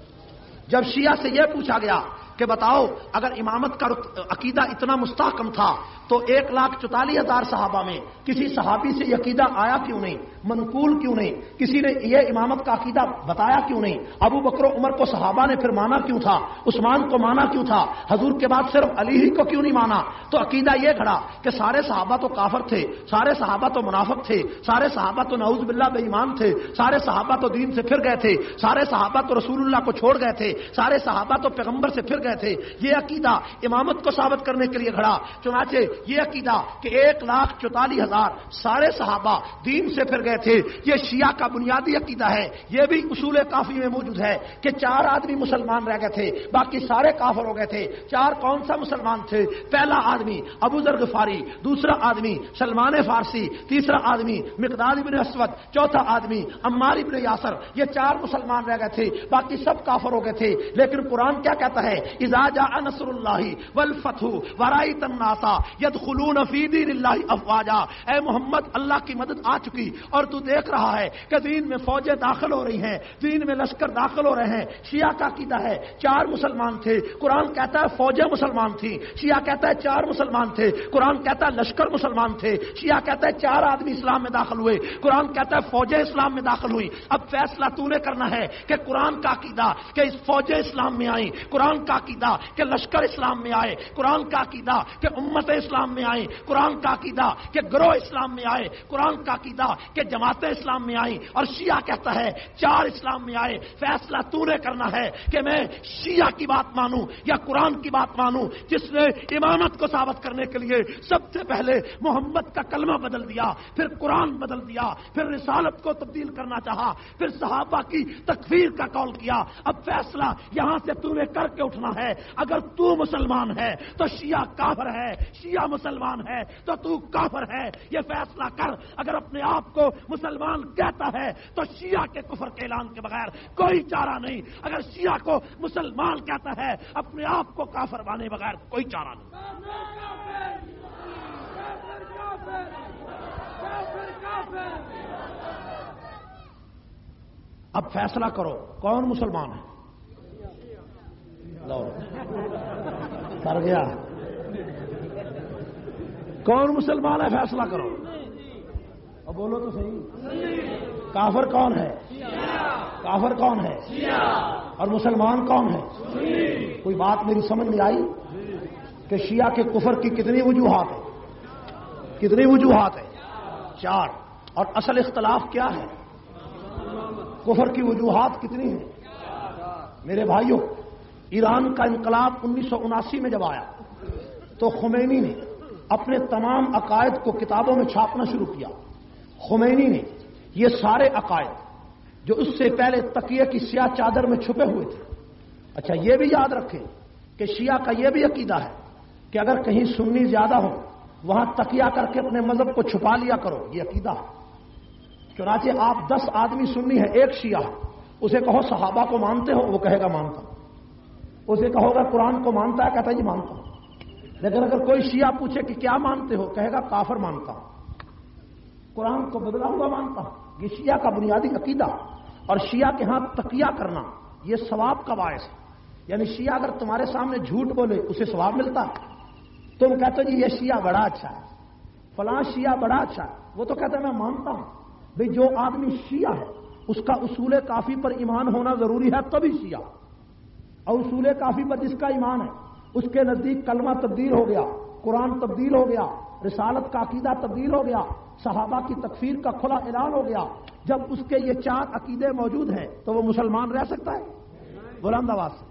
جب شیعہ سے یہ پوچھا گیا کہ بتاؤ اگر امامت کا عقیدہ اتنا مستحکم تھا تو ایک لاکھ چوتالیس ہزار صحابہ میں کسی صحابی سے یہ عقیدہ آیا کیوں نہیں، منقول کیوں نہیں، کسی نے یہ امامت کا عقیدہ بتایا کیوں نہیں؟ ابو بکر و عمر کو صحابہ نے پھر مانا کیوں تھا؟ عثمان کو مانا کیوں تھا؟ حضور کے بعد صرف علی ہی کو کیوں نہیں مانا؟ تو عقیدہ یہ کھڑا کہ سارے صحابہ تو کافر تھے، سارے صحابہ تو منافق تھے، سارے صحابہ تو نعوذ باللہ بے ایمان تھے، سارے صحابہ تو دین سے پھر گئے تھے، سارے صحابہ تو رسول اللہ کو چھوڑ گئے تھے، سارے صحابہ تو پیغمبر سے پھر گئے تھے. یہ عقیدہ امامت کو ثابت کرنے کے لیے کھڑا. چنانچہ یہ عقیدہ کہ ایک لاکھ چوتالیس ہزار سارے صحابہ دین سے پھر گئے تھے، یہ شیعہ کا بنیادی عقیدہ ہے. یہ بھی اصول کافی میں موجود ہے کہ چار آدمی مسلمان رہ گئے تھے، باقی سارے کافر ہو گئے تھے. چار کون سا مسلمان تھے؟ پہلا آدمی ابو ذر غفاری، دوسرا آدمی سلمان فارسی، تیسرا آدمی مقداد بن اسود، چوتھا آدمی عمار بن یاسر. یہ چار مسلمان رہ گئے تھے، باقی سب کافر ہو گئے تھے. لیکن قرآن کیا کہتا ہے؟ اذا جاء نصر اللہ والفتح ورأیت الناس يدخلون فی دین اللہ افواجا. اے محمد اللہ کی مدد آ چکی اور تو دیکھ رہا ہے کہ دین میں فوجیں داخل ہو رہی ہیں، دین میں لشکر داخل ہو رہے ہیں. شیعہ کا عقیدہ ہے چار مسلمان تھے، قرآن کہتا ہے فوجیں مسلمان تھیں. شیعہ کہتا ہے چار مسلمان تھے، قرآن کہتا ہے لشکر مسلمان تھے. شیعہ کہتا ہے چار آدمی اسلام میں داخل ہوئے، قرآن کہتا ہے فوجیں اسلام میں داخل ہوئی. اب فیصلہ تو نے کرنا ہے کہ قرآن کا عقیدہ کہ اس فوجیں اسلام میں آئیں، قرآن کا عقیدہ کہ لشکر اسلام میں آئے، قرآن کا عقیدہ کہ امت اسلام میں آئے، قرآن کا عقیدہ کہ گروہ اسلام میں آئے، قرآن کا عقیدہ کہ جماعتیں اسلام میں آئیں، اور شیعہ کہتا ہے چار اسلام میں آئے۔ فیصلہ تو نے کرنا ہے کہ میں شیعہ کی بات مانوں یا قرآن کی بات مانوں، جس نے امامت کو ثابت کرنے کے لیے سب سے پہلے محمد کا کلمہ بدل دیا، پھر قرآن بدل دیا، پھر رسالت کو تبدیل کرنا چاہا، پھر صحابہ کی تکفیر کا قول کیا۔ اب فیصلہ یہاں سے تو نے کر کے اٹھنا ہے۔ اگر تو مسلمان ہے تو شیعہ کافر ہے، شیعہ مسلمان ہے تو تو کافر ہے، یہ فیصلہ کر۔ اگر اپنے آپ کو مسلمان کہتا ہے تو شیعہ کے کفر کے اعلان کے بغیر کوئی چارہ نہیں، اگر شیعہ کو مسلمان کہتا ہے اپنے آپ کو کافر مانے بغیر کوئی چارہ نہیں۔ اب فیصلہ کرو کون مسلمان ہے؟ لو کر گیا، کون مسلمان ہے فیصلہ کرو۔ اب بولو تو صحیح، کافر کون ہے؟ کافر کون ہے؟ اور مسلمان کون ہے؟ کوئی بات میری سمجھ میں آئی کہ شیعہ کے کفر کی کتنی وجوہات ہیں؟ کتنی وجوہات ہیں؟ چار۔ اور اصل اختلاف کیا ہے؟ کفر کی وجوہات کتنی ہیں؟ میرے بھائیوں، ایران کا انقلاب انیس سو اناسی میں جب آیا تو خمینی نے اپنے تمام عقائد کو کتابوں میں چھاپنا شروع کیا۔ خمینی نے یہ سارے عقائد جو اس سے پہلے تکیے کی سیاہ چادر میں چھپے ہوئے تھے، اچھا یہ بھی یاد رکھیں کہ شیعہ کا یہ بھی عقیدہ ہے کہ اگر کہیں سنی زیادہ ہو وہاں تکیہ کر کے اپنے مذہب کو چھپا لیا کرو، یہ عقیدہ ہے۔ چنانچہ آپ دس آدمی سنی ہے، ایک شیعہ ہے، اسے کہو صحابہ کو مانتے ہو، وہ کہے گا مانتا ہوں۔ اسے کہو گا قرآن کو مانتا ہے، کہتا ہے جی مانتا ہوں۔ لیکن اگر کوئی شیعہ پوچھے کہ کیا مانتے ہو، کہے گا کافر مانتا ہوں، قرآن کو بدلا ہوا مانتا ہوں۔ یہ شیعہ کا بنیادی عقیدہ۔ اور شیعہ کے ہاں تقیہ کرنا یہ ثواب کا باعث ہے، یعنی شیعہ اگر تمہارے سامنے جھوٹ بولے اسے ثواب ملتا ہے۔ تم کہتے ہو جی یہ شیعہ بڑا اچھا ہے، فلاں شیعہ بڑا اچھا ہے، وہ تو کہتا ہے میں مانتا ہوں۔ بھئی جو آدمی شیعہ ہے اس کا اصول کافی پر ایمان ہونا ضروری ہے تبھی شیعہ، اور اصول کافی پر جس کا ایمان ہے اس کے نزدیک کلمہ تبدیل ہو گیا، قرآن تبدیل ہو گیا، رسالت کا عقیدہ تبدیل ہو گیا، صحابہ کی تکفیر کا کھلا اعلان ہو گیا۔ جب اس کے یہ چار عقیدے موجود ہیں تو وہ مسلمان رہ سکتا ہے؟ بلند آواز سے۔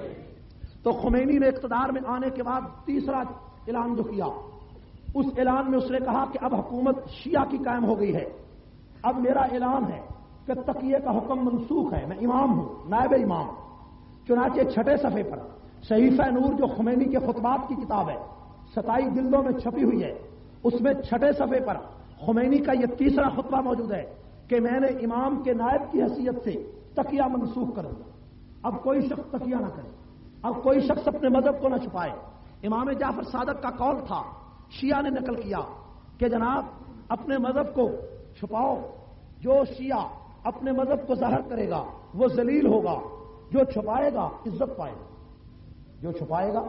تو خمینی نے اقتدار میں آنے کے بعد تیسرا اعلان جو کیا، اس اعلان میں اس نے کہا کہ اب حکومت شیعہ کی قائم ہو گئی ہے، اب میرا اعلان ہے کہ تقیے کا حکم منسوخ ہے، میں امام ہوں، نائب امام۔ چنانچہ چھٹے صفحے پر صحیفہ نور جو خمینی کے خطبات کی کتاب ہے، ستائیس جلدوں میں چھپی ہوئی ہے، اس میں چھٹے صفحے پر خمینی کا یہ تیسرا خطبہ موجود ہے کہ میں نے امام کے نائب کی حیثیت سے تقیہ منسوخ کر دیا۔ اب کوئی شخص تقیہ نہ کرے، اب کوئی شخص اپنے مذہب کو نہ چھپائے۔ امام جعفر صادق کا قول تھا، شیعہ نے نقل کیا کہ جناب اپنے مذہب کو چھپاؤ، جو شیعہ اپنے مذہب کو ظاہر کرے گا وہ ذلیل ہوگا، جو چھپائے گا عزت پائے گا۔ جو چھپائے گا،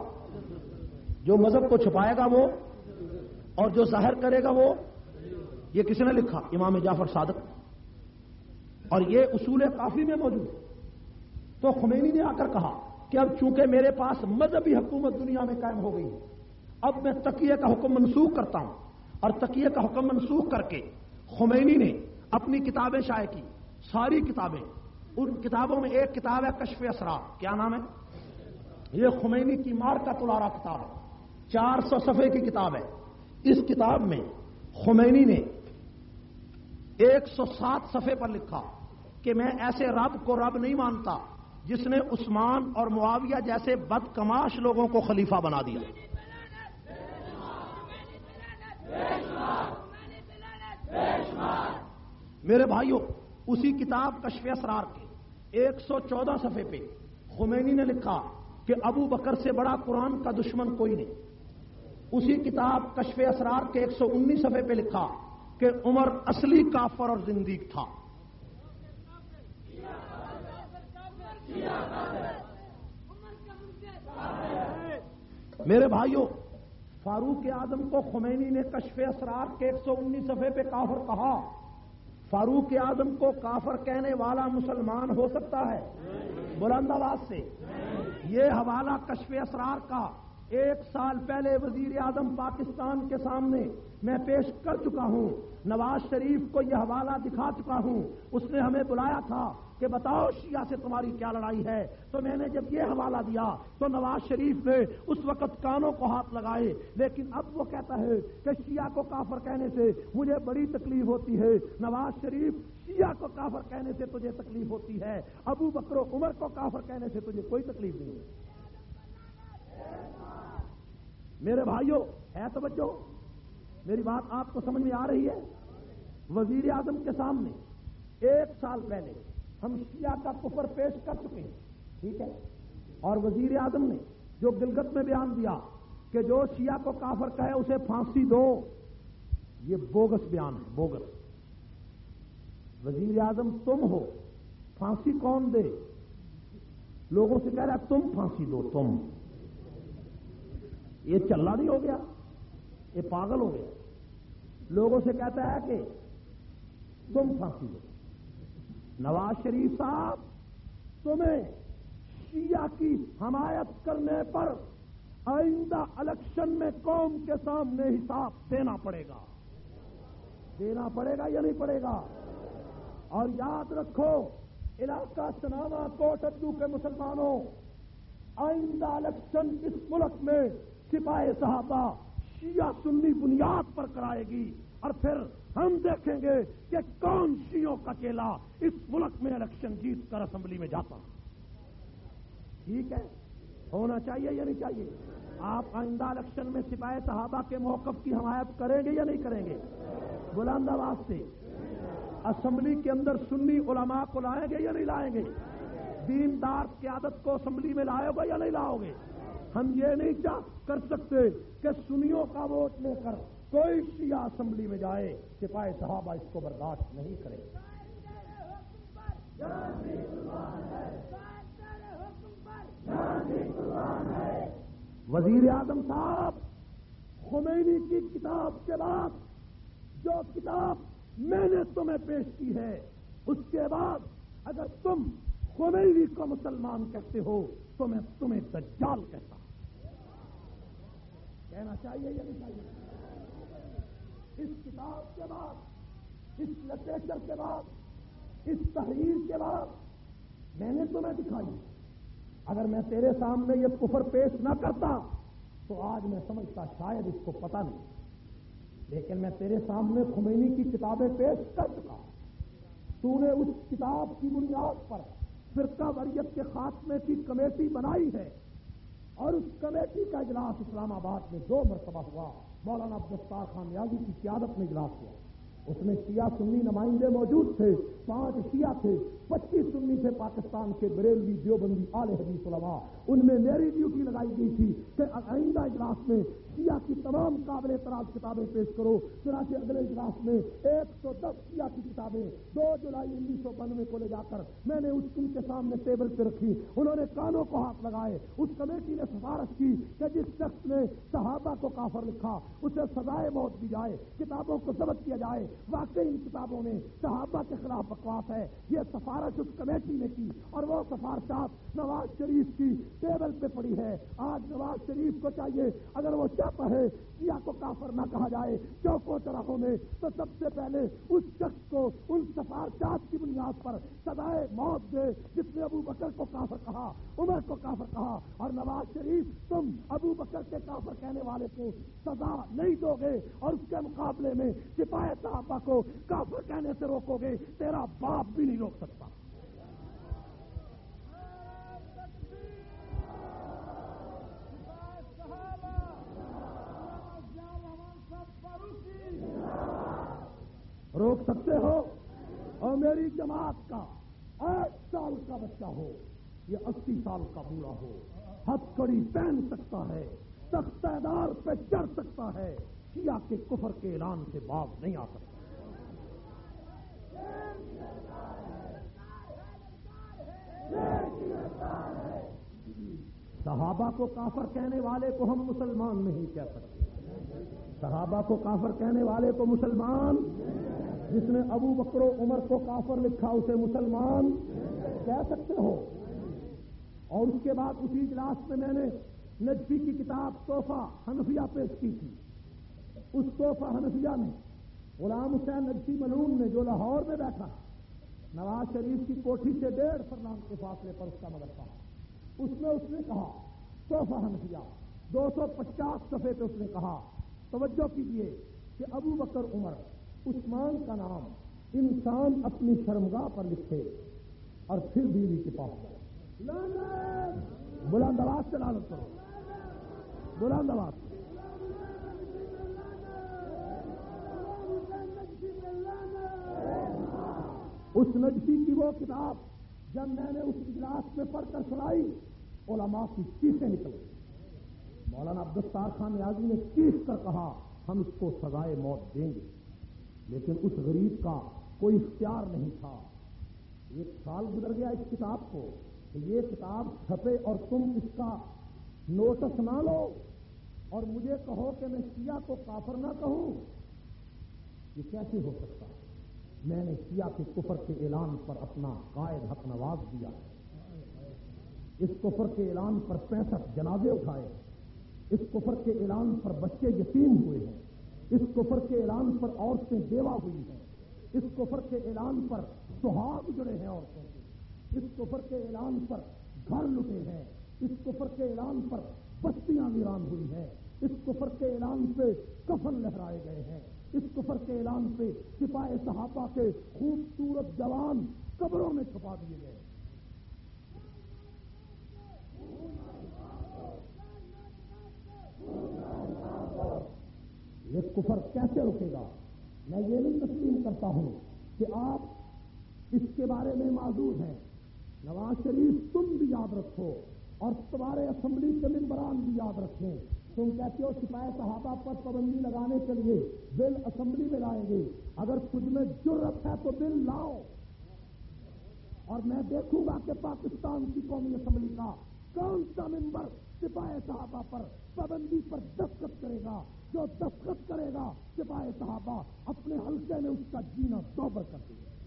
جو مذہب کو چھپائے گا وہ، اور جو ظاہر کرے گا وہ، یہ کس نے لکھا؟ امام جعفر صادق۔ اور یہ اصول کافی میں موجود ہے۔ تو خمینی نے آ کر کہا کہ اب چونکہ میرے پاس مذہبی حکومت دنیا میں قائم ہو گئی ہے، اب میں تقیے کا حکم منسوخ کرتا ہوں۔ اور تقیے کا حکم منسوخ کر کے خمینی نے اپنی کتابیں شائع کی، ساری کتابیں۔ ان کتابوں میں ایک کتاب ہے کشف اسرار، کیا نام ہے؟ یہ خمینی کی مار کا تلارا کتاب ہے، چار سو صفحے کی کتاب ہے۔ اس کتاب میں خمینی نے ایک سو سات صفحے پر لکھا کہ میں ایسے رب کو رب نہیں مانتا جس نے عثمان اور معاویہ جیسے بدکماش لوگوں کو خلیفہ بنا دیا۔ میرے بھائیوں، اسی کتاب کشف اسرار کے ایک سو چودہ صفحے پہ خمینی نے لکھا کہ ابو بکر سے بڑا قرآن کا دشمن کوئی نہیں۔ اسی کتاب کشف اسرار کے ایک سو انیس صفحے پہ لکھا کہ عمر اصلی کافر اور زندیق تھا۔ میرے بھائیوں، فاروق اعظم کو خمینی نے کشف اسرار کے ایک سو انیس صفحے پہ کافر کہا، فاروق اعظم کو کافر کہنے والا مسلمان ہو سکتا ہے؟ بلند آواز سے. یہ حوالہ کشف اسرار کا ایک سال پہلے وزیر اعظم پاکستان کے سامنے میں پیش کر چکا ہوں. نواز شریف کو یہ حوالہ دکھا چکا ہوں. اس نے ہمیں بلایا تھا کہ بتاؤ شیعہ سے تمہاری کیا لڑائی ہے، تو میں نے جب یہ حوالہ دیا تو نواز شریف نے اس وقت کانوں کو ہاتھ لگائے. لیکن اب وہ کہتا ہے کہ شیعہ کو کافر کہنے سے مجھے بڑی تکلیف ہوتی ہے. نواز شریف، شیعہ کو کافر کہنے سے تجھے تکلیف ہوتی ہے، ابو بکر و عمر کو کافر کہنے سے تجھے کوئی تکلیف نہیں ہے. میرے بھائیوں ہے توجہ، میری بات آپ کو سمجھ میں آ رہی ہے؟ وزیر اعظم کے سامنے ایک سال پہلے ہم شیعہ کا کفر پیش کر چکے ہیں، ٹھیک ہے، اور وزیر اعظم نے جو گلگت میں بیان دیا کہ جو شیعہ کو کافر کہے اسے پھانسی دو، یہ بوگس بیان ہے، بوگس. وزیر اعظم تم ہو، پھانسی کون دے؟ لوگوں سے کہہ رہا ہے تم پھانسی دو، تم. یہ چلنا نہیں ہو گیا، یہ پاگل ہو گیا. لوگوں سے کہتا ہے کہ تم پھانسی دو. نواز شریف صاحب، تمہیں شیعہ کی حمایت کرنے پر آئندہ الیکشن میں قوم کے سامنے حساب دینا پڑے گا. دینا پڑے گا یا نہیں پڑے گا؟ اور یاد رکھو علاقہ سناوا کوٹ ادو کے مسلمانوں، آئندہ الیکشن اس ملک میں سپاہی صحابہ شیعہ سنی بنیاد پر کرائے گی، اور پھر ہم دیکھیں گے کہ کون شیعوں کا چیلا اس ملک میں الیکشن جیت کر اسمبلی میں جاتا. ٹھیک ہے، ہونا چاہیے یا نہیں چاہیے؟ آپ آئندہ الیکشن میں سپاہی صحابہ کے موقف کی حمایت کریں گے یا نہیں کریں گے؟ بلند آواز سے. اسمبلی کے اندر سنی علماء کو لائیں گے یا نہیں لائیں گے؟ دیندار قیادت کو اسمبلی میں لاؤ گے یا نہیں لاؤ گے؟ ہم یہ نہیں چاہ کر سکتے کہ سنیوں کا ووٹ لے کر کوئی شیعہ اسمبلی میں جائے. سپاہی صحابہ اس کو برداشت نہیں کرے. وزیر اعظم صاحب، خمینی کی کتاب کے بعد جو کتاب میں نے تمہیں پیش کی ہے، اس کے بعد اگر تم خمینی کو مسلمان کہتے ہو تو میں تمہیں دجال کہتا ہوں. کہنا چاہیے یا نہیں چاہیے؟ اس کتاب کے بعد، اس لٹریچر کے بعد، اس تحریر کے بعد میں نے تمہیں دکھائی. اگر میں تیرے سامنے یہ کفر پیش نہ کرتا تو آج میں سمجھتا شاید اس کو پتہ نہیں. لیکن میں تیرے سامنے خمینی کی کتابیں پیش کر چکا. تو نے اس کتاب کی بنیاد پر فرقہ واریت کے خاتمے کی کمیٹی بنائی ہے، اور اس کمیٹی کا اجلاس اسلام آباد میں دو مرتبہ ہوا. مولانا عبدالستار خان نیازی کی قیادت میں اجلاس ہوا. اس میں شیعہ سنی نمائندے موجود تھے، پانچ شیعہ تھے، پچیس سنی تھے پاکستان کے بریلوی دیوبندی اعلی حدیث علماء. ان میں میری ڈیوٹی لگائی گئی تھی کہ آئندہ اجلاس میں شیعہ کی تمام قابل اعتراض کتابیں پیش کرو. چنانچہ اگلے اجلاس میں ایک سو دس شیعہ کی کتابیں دو جولائی انیس سو بانوے کو لے جا کر میں نے اس ان کے سامنے ٹیبل پہ رکھی. انہوں نے کانوں کو ہاتھ لگائے. اس کمیٹی نے سفارش کی کہ جس شخص نے صحابہ کو کافر لکھا اسے سزائے موت دی جائے، کتابوں کو ضبط کیا جائے. واقعی ان کتابوں میں صحابہ کے خلاف بکواس ہے. یہ سفارش اس کمیٹی نے کی، اور وہ سفارشات نواز شریف کی ٹیبل پہ پڑی ہے. آج نواز شریف کو چاہیے اگر وہ چاہتا ہے شیعہ کو کافر نہ کہا جائے چوکوں چراہوں میں، تو سب سے پہلے اس شخص کو ان سفارشات کی بنیاد پر سزائے موت دے جس نے ابو بکر کو کافر کہا، عمر کو کافر کہا. اور نواز شریف، تم ابو بکر کے کافر کہنے والے کو سزا نہیں دو گے اور اس کے مقابلے میں سپاہی صحابہ کو کافر کہنے سے روکو گے. تیرا باپ بھی نہیں روک سکتا. روک سکتے ہو؟ اور میری جماعت کا آٹھ سال کا بچہ ہو یا اسی سال کا بوڑھا ہو، ہتھکڑی پہن سکتا ہے، تختہ دار پہ چڑھ سکتا ہے، شیعہ کے کفر کے اعلان سے باز نہیں آ سکتا. صحابہ کو کافر کہنے والے کو ہم مسلمان نہیں کہہ سکتے. صحابہ کو کافر کہنے والے کو مسلمان جس نے ابو بکر و عمر کو کافر لکھا اسے مسلمان کہہ سکتے ہو؟ اور اس کے بعد اسی اجلاس میں میں نے نجفی کی کتاب تحفہ حنفیہ پیش کی تھی. اس تحفہ حنفیہ میں غلام حسین نجفی ملعون نے جو لاہور میں بیٹھا نواز شریف کی کوٹھی سے ڈیڑھ فرلانگ کے فاصلے پر اس کا مدرسہ، اس میں اس نے کہا تحفہ حنفیہ دو سو پچاس صفحے پہ اس نے کہا توجہ کیجیے کہ ابو بکر عمر عثمان کا نام انسان اپنی شرمگاہ پر لکھے اور پھر بیوی کے پاس جائے. بلند آواز سے لعنت کرو، بلند آواز سے. اس نجفی کی وہ کتاب جب میں نے اس اجلاس میں پڑھ کر سنائی علماء کی چیخیں نکل گئی. مولانا عبدالستار خان نیازی نے چیخ کر کہا ہم اس کو سزائے موت دیں گے، لیکن اس غریب کا کوئی اختیار نہیں تھا. ایک سال گزر گیا اس کتاب کو کہ یہ کتاب چھپے اور تم اس کا نوٹس نہ لو اور مجھے کہو کہ میں شیعہ کو کافر نہ کہوں. یہ کیسے ہو سکتا؟ میں نے شیعہ کے کفر کے اعلان پر اپنا قائد حق نواز دیا. اس کفر کے اعلان پر پینسٹھ جنازے اٹھائے. اس کفر کے اعلان پر بچے یتیم ہوئے ہیں. اس کفر کے اعلان پر عورتیں بیوہ ہوئی ہیں. اس کفر کے اعلان پر سہاگ جڑے ہیں عورتوں کے. اس کفر کے اعلان پر گھر لٹے ہیں. اس کفر کے اعلان پر بستیاں ویران ہوئی ہیں. اس کفر کے اعلان پہ کفن لہرائے گئے ہیں. اس کفر کے اعلان پہ سپاہ صحابہ کے خوبصورت جوان قبروں میں چھپا دیے گئے. یہ کفر کیسے رکے گا؟ میں یہ نہیں تسلیم کرتا ہوں کہ آپ اس کے بارے میں معذور ہیں. نواز شریف تم بھی یاد رکھو اور تمہارے اسمبلی کے ممبران بھی یاد رکھیں. تم کہتے ہو سپاہی صحابہ پر پابندی لگانے کے لیے بل اسمبلی میں لائیں گے. اگر تجھ میں جرأت ہے تو بل لاؤ اور میں دیکھوں گا کہ پاکستان کی قومی اسمبلی کا کون سا ممبر سپاہی صحابہ پر پابندی پر دستخط کرے گا. جو دستخط کرے گا سپاہی صحابہ اپنے حلقے میں اس کا جینا دوبر کر دے گا.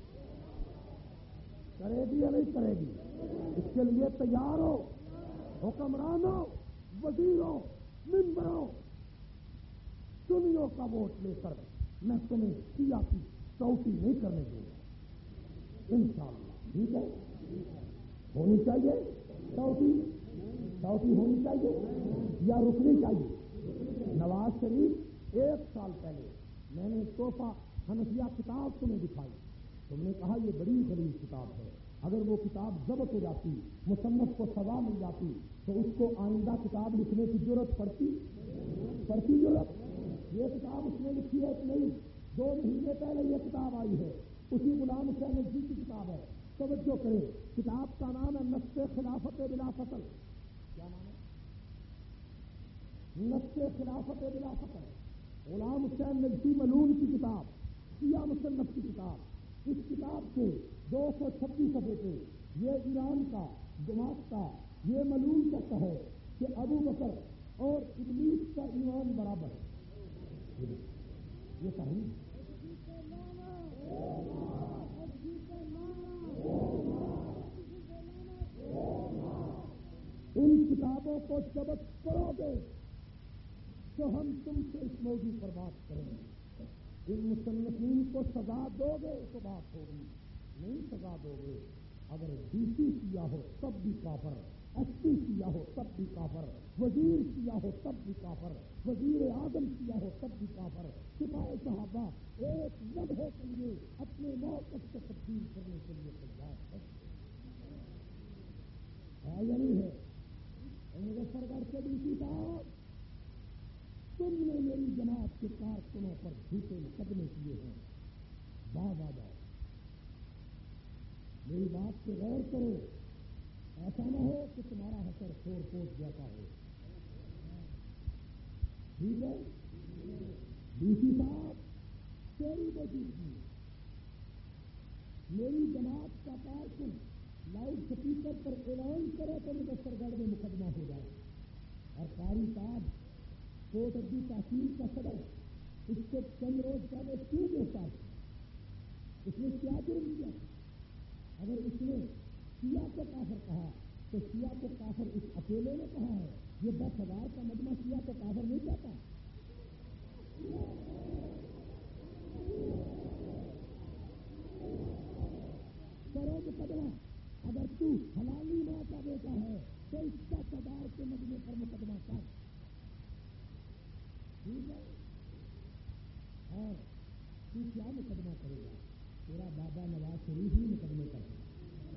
کرے گی یا نہیں کرے گی؟ اس کے لیے تیار ہو. حکمرانوں، وزیروں، ممبروں، سنیوں کا ووٹ لے کر میں تمہیں شیعہ کی چوٹی نہیں کرنے دوں گا انشاءاللہ. ٹھیک ہے؟ ہونی چاہیے چوٹی چوٹی ہونی چاہیے یا رکنی چاہیے؟ نواز شریف ایک سال پہلے میں نے تحفہ حنفیہ کتاب تمہیں دکھائی. تم نے کہا یہ بڑی غلیظ کتاب ہے. اگر وہ کتاب ضبط ہو جاتی، مصنف کو سزا مل جاتی تو اس کو آئندہ کتاب لکھنے کی ضرورت پڑتی پڑتی ضرورت. یہ کتاب اس نے لکھی ہے کہ نہیں؟ دو مہینے پہلے یہ کتاب آئی ہے. اسی غلام حسین نجفی کی کتاب ہے. توجہ کریں، کتاب کا نام ہے نص خلافت بلا فصل. کیا نام ہے؟ نص خلافت بلا فصل. غلام حسین نجفی ملعون کی کتاب، شیعہ مصنف کی کتاب. اس کتاب کے دو سو چھبیس صفحے پہ یہ ایران کا دماغ کا یہ ملعون کہتا ہے کہ ابو بکر اور ابلیس کا ایمان برابر ہے. یہ صحیح. ان کتابوں کو ضبط کرو گے تو ہم تم سے اس موضوع پر بات کریں گے. ان مصنفین کو سزا دو گے تو بات ہوگی. نہیں سزا دو گے، اگر ڈی سی سیاہ ہو تب بھی کافر، ایس پی سیاہ ہو تب بھی کافر، وزیر سیاہ ہو تب بھی کافر، وزیر اعظم سیاہ ہو تب بھی کافر. سپاہی صحابہ ایک لمحے کے لیے اپنے موقف کو تبدیل کرنے کے لیے تیار ہے یا نہیں ہے؟ مظفر گڑھ کے ڈی سی صاحب، تم نے میری جماعت کے کارکنوں پر جھوٹے مقدمے کیے ہیں. باز آ جاؤ، میری بات پہ غور کرو. ایسا نہ ہو کہ تمہارا حشر شور پوش جاتا ہو. ٹھیک ہے؟ ڈی سی صاحب، تیری موجودگی میری جماعت کا کارکن لاؤڈ سپیکر پر اعلان کرے تو مظفر گڑھ میں مقدمہ ہو جائے. اور قاری صاحب کوٹ ابھی تحصیل کا صدر اس کو چند روز پہلے کیوں گرفتار اس نے کیا جرم کیا؟ اگر اس نے شیعہ کو کافر کہا تو شیعہ کو کافر اس اکیلے نے کہا ہے، یہ دس ہزار کا مجمع شیعہ کو کافر نہیں کہتا۔ کرو مقدمہ، اگر تو حلالی ماں کا بیٹا ہے تو اس دس ہزار کے مجمع پر مقدمہ کر، ٹھیک ہے؟ اور تو کیا مقدمہ کرے گا؟ تیرا بابا نواز شریف ہی مقدمے کرتا ہے۔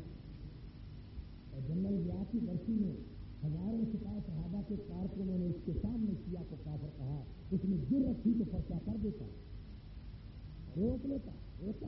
اور جنرل ضیاء کی برسی میں ہزاروں سپاہ صحابہ کے کارکنوں نے اس کے سامنے شیعہ کو کافر کہا، اس نے جرأت تھی تو پرچہ کر دیتا، روک لیتا ہوتا۔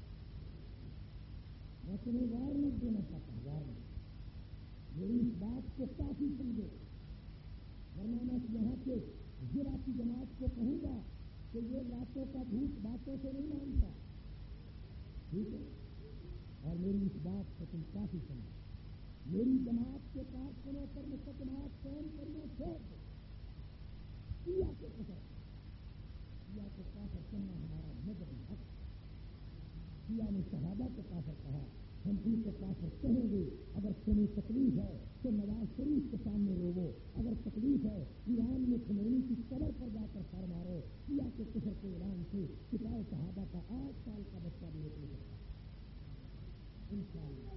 میں تمہیں وارننگ دینا چاہتا ہوں، وارننگ، میری اس بات کو کافی سمجھو، ورنہ میں یہاں کے ضلع کی جماعت کو کہوں گا کہ یہ راتوں کا بھوت باتوں سے نہیں مانتا، ٹھیک ہے؟ اور میری اس بات کو تم کافی سمجھو، میری جماعت کے کارکنوں پر مقدمات قائم کرنا چھوڑ دو، شیعہ کے قدر شیعہ کو کافر کہنا ہمارا مذہبی حق، شیعہ نے صحابہ کو کافر کہا، ہم ان کو کافر کہیں گے۔ اگر تمہیں تکلیف ہے تو نواز شریف کے سامنے روو، اگر تکلیف ہے ایران میں خمینی کی قبر پر جا کر سر مارو، شیعہ کے کفر کے اعلان سے سپاہ صحابہ کا آٹھ سال کا بچہ بھی روک نہیں سکتا انشاءاللہ۔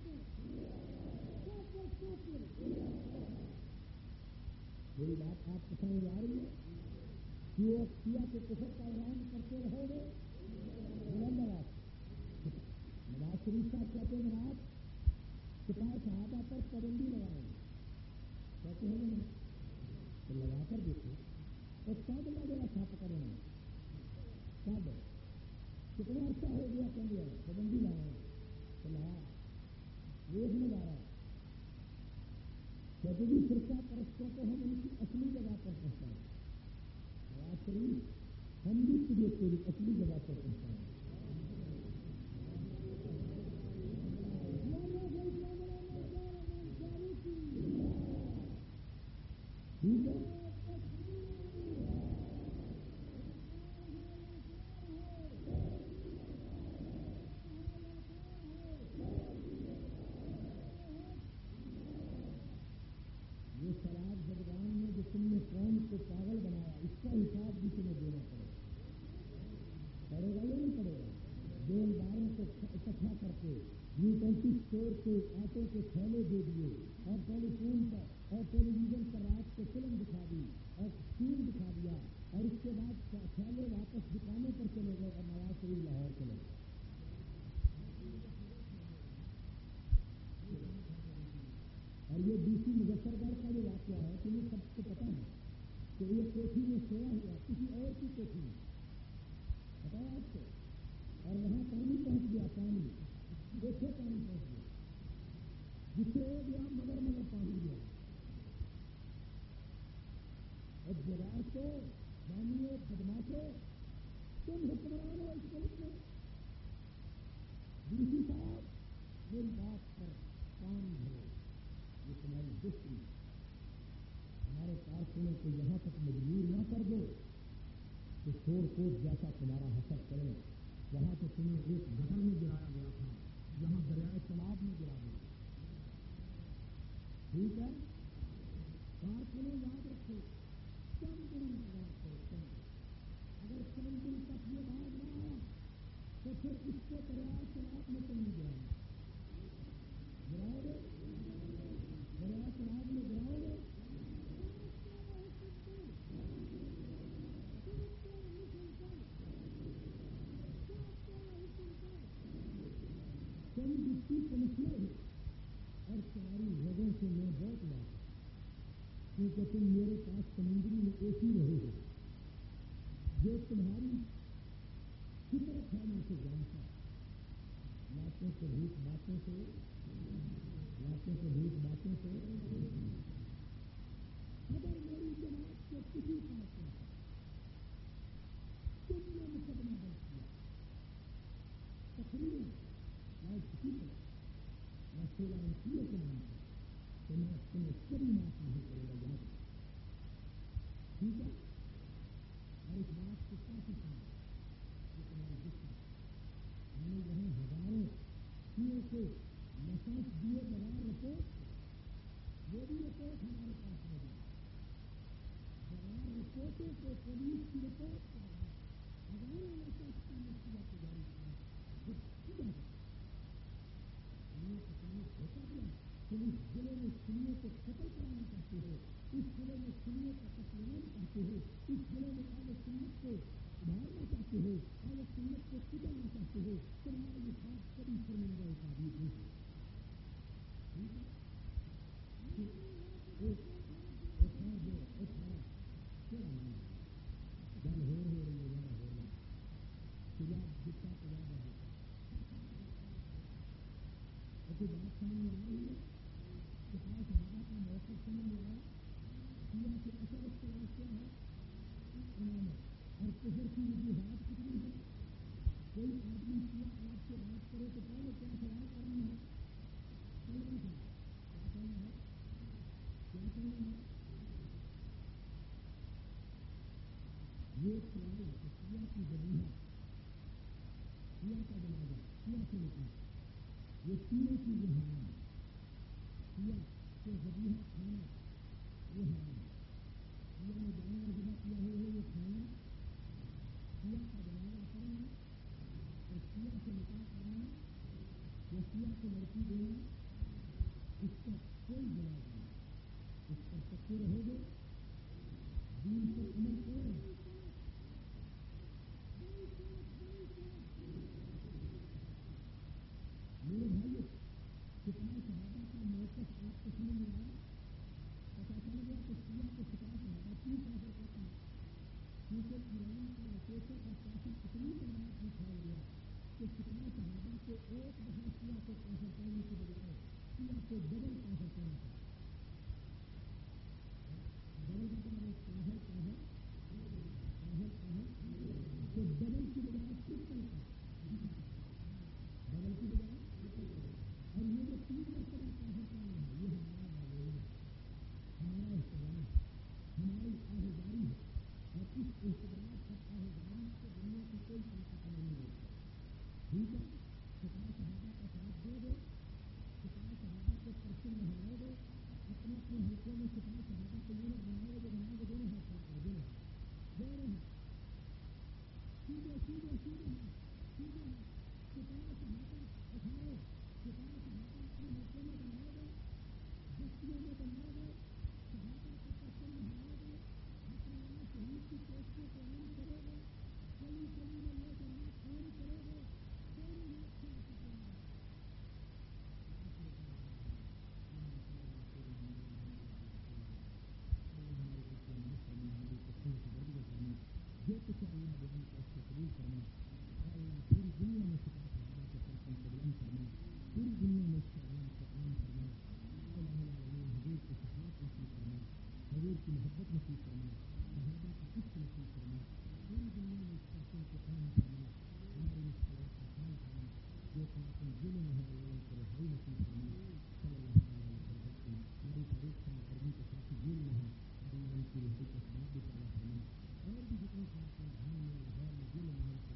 میری بات آپ کو سمجھ آ رہی ہے؟ کہ شیعہ کے کفر کا اعلان کرتے رہو گے، بلند آواز نواز شریف صاحب کہتے ہیں جناب سپاہ صحابہ پر پابندی لگائیں گے، کہتے ہیں نا تو لگا کر دیکھو، اور کب لگے چھاپ کریں گے، کب کتنا عرصہ ہو گیا کہ لیا پابندی لگائیں تو لگا دیکھنے جا رہا ہے، کہتے بھی فرقہ پرستوں کو ہم ان کی اصلی جگہ پر پہنچائیں، نواز شریف ہم بھی تجھے تیری اصلی جگہ پر پہنچائیں، ٹھیک ہے؟ یہ شراب زدگان نے جو تم نے قوم کو پاگل بنایا، اس کا حساب بھی تمہیں دینا پڑے گا، پڑے گا یا نہیں پڑے گا؟ دینداروں کو اکٹھا کر کے یو ٹوینٹی اسٹور کے آٹے کے تھیلے دے دیے، اور ٹیلی فون پر اور ٹیلی ویژن پر رات کو فلم دکھا دی اور اسکرین دکھا دیا، اور اس کے بعد تھیلے واپس دکانوں پر چلے گئے اور نواز شریف لاہور چلے گئے۔ اور یہ ڈی سی مظفر گڑھ کا جو واقعہ ہے تمہیں سب کو پتا ہے کہ یہ کوٹھی میں سویا ہوا کسی اور کی کوٹھی میں، پتا ہے آپ کو، اور وہاں پانی پہنچ گیا، پانی دیکھے پانی پہنچ گیا، جسے ہو گیا مگر مگر پانی گیا، اور جگہ کو بانیے بدماشو تم حکمران ہو اس ملک میں، ڈی سی صاحب میری بات پر کام دھرو، یہ تمہاری دوسری ہمارے کارکنوں کو یہاں تک مجبور نہ کر دو کہ شور کوٹ جیسا تمہارا حسر کرے، جہاں سے تمہیں ایک گٹر میں گرایا گیا تھا جہاں دریائے چناب میں گرا دیا، ٹھیک ہے؟ کارکنوں یاد رکھو، چند دن انتظار کرو، چند اگر چند دن تک یہ باز نہ آیا تو پھر اس کو دریائے چناب میں تم نہیں گراؤ گراؤ گے، دریائے چناب میں گراؤ گے، تم ڈپٹی کمشنر ہو اور تمہاری رگوں سے میں بہت لاتا کیونکہ تم میرے پاس سمندری میں ایک ہی رہے ہو، جو تمہاری فطرت ہے میں سے جانتا، لاتوں سے بھوت باتوں سے لاتوں سے بھوت باتوں سے اگر میری جماعت کے کسی کارکن پر تم نے مقدمہ درج کیا تقریباً لاؤڈ اسپیکر یا سولہ انچیوں کے نام پر تو میں تمہیں کبھی معاف نہیں کرے گا، یاد رکھو، ٹھیک ہے؟ اور اس بات کو کافی سمجھو، یہ تمہاری دشمن، میں نے لڑکیوں کو لائسنس دیے بغیر رپورٹ وہ بھی رپورٹ ہمارے پاس نہیں بغیر رپورٹوں کو پولیس کی رپورٹ کے بغیر ہزاروں لائسنس کی مشکلات کو جاری کرنا تم اس ضلع میں سنیوں کو قتل کرانا چاہتے ہو اس ضلع میں سنیوں کا قتل عام چاہتے ہو اس ضلع میں اہل سنت کو ابھارنا چاہتے ہو اہل سنت کو کچلنا چاہتے ہو تمہارا یہ بات کبھی شرمندہ تعبیر نہیں ہے جل ہو رہی ہے ہو رہی ہے تجاب جتنا تجاب ہے ایسی بات سمجھ میں آ رہی ہے کتنا صحابہ کا موقف سمجھ میں آیا شیعہ کے اثر اختلاف کیا ہے امامت اور کفر کی وجوہات کتنی ہے کوئی آدمی شیعہ آپ سے بات کرے تو پہلے کیا سوال کرنا ہے کلمہ کا کیا کہنا ہے کیا کہنا ہے یہ سوال ہے کہ شیعہ کی ذبیحہ شیعہ کا جنازہ شیعہ سے نکلا یہ تینوں چیزیں حرام ہیں شیعہ کے ذبیحہ کھانا یہ حرام ہے شیعہ نے جانور ذبح کیا ہوا ہے یہ کھانا شیعہ کا جنازہ کرنا اور شیعہ سے نکاح کرنا یا شیعہ کو لڑکی دینا اس کا کوئی جواز نہیں اس پر پکے رہو گے دین پر عمل کرو میرے بھائی کتنا صحابہ کا موقف آپ کو سمجھ میں آیا پتا چل گیا کہ شیعہ کو کتنا صحابہ کیوں کافر کرتے ہیں کیونکہ ایران کا لوکیشن اور کافی اتنی تعداد میں پھیل گیا کہ کتنا صحابہ کو ایک دفعہ شیعہ کو کافر کرنے کی بجائے شیعہ کو ڈبل کافر کرنا پڑا ڈبل کا کافر کافر کافر کافر کافر تو ڈبل کی بجائے ٹرپل کا ڈبل کی بجائے اور یہ جو تین مرتبہ کافر کرنا ہے یہ ہمارا معلوم ہے ہمارا احتجاج ہماری آہذاری ہے اور اس احتجاج اور آہذاری سے دنیا کی کوئی طاقت ہمیں نہیں روکتی ٹھیک ہے کتنا صحابہ کا ساتھ دے دو کتنا صحابہ کو پرسن لہرائے دو اپنے اپنے حلقوں میں کتنا صحابہ کو یونٹ بنائے جو بنائے گے دونوں ہاتھ کھڑے کرو دونوں ہاتھ دونوں ہاتھ سیدھے سیدھے سیدھے ہاتھ سیدھے ہاتھ کتنا صحابہ اٹھاؤ کتنا صحابہ اپنے حلقوں میں بنائے گے بستیوں میں بنائے گے صحابہ کو پرسن لہرائے گے اپنے یہاں شہید کی کوششوں کو عام کرے گے گلی گلی میں لے کر ہاتھ عام کرے گے دونوں ہاتھ کھڑا کر دیں گے ہماری بچے معاف کرنا ہماری کچھ کی بردی کرنا جو کچھ اللہ بیان کا اس کو قبول کرنا اور اللہ پوری دنیا میں شکا صحابہ کے پرچم کو بلند فرما پوری دنیا میں اس پیغام کو عام فرما الہ العالمین حضور کی شفاعت نصیب فرما حضور کی محبت نصیب فرما صحابہ کا عشق نصیب فرما پوری دنیا میں اس پرچم کو عام فرما ہماری مشکلات آسان فرما جو قاتل ظلم ہے اللہ ان کو رہائی نصیب فرما صلی اللہ تعالیٰ علیہ وسلم ہماری فاروق صاحب عربی کے ساتھی جیل میں ہیں اللہ ان کی رہائی کا سبب بھی تعالیٰ فرما اور بھی جتنے قاتل بھائی میں لاہور میں جیل میں ہیں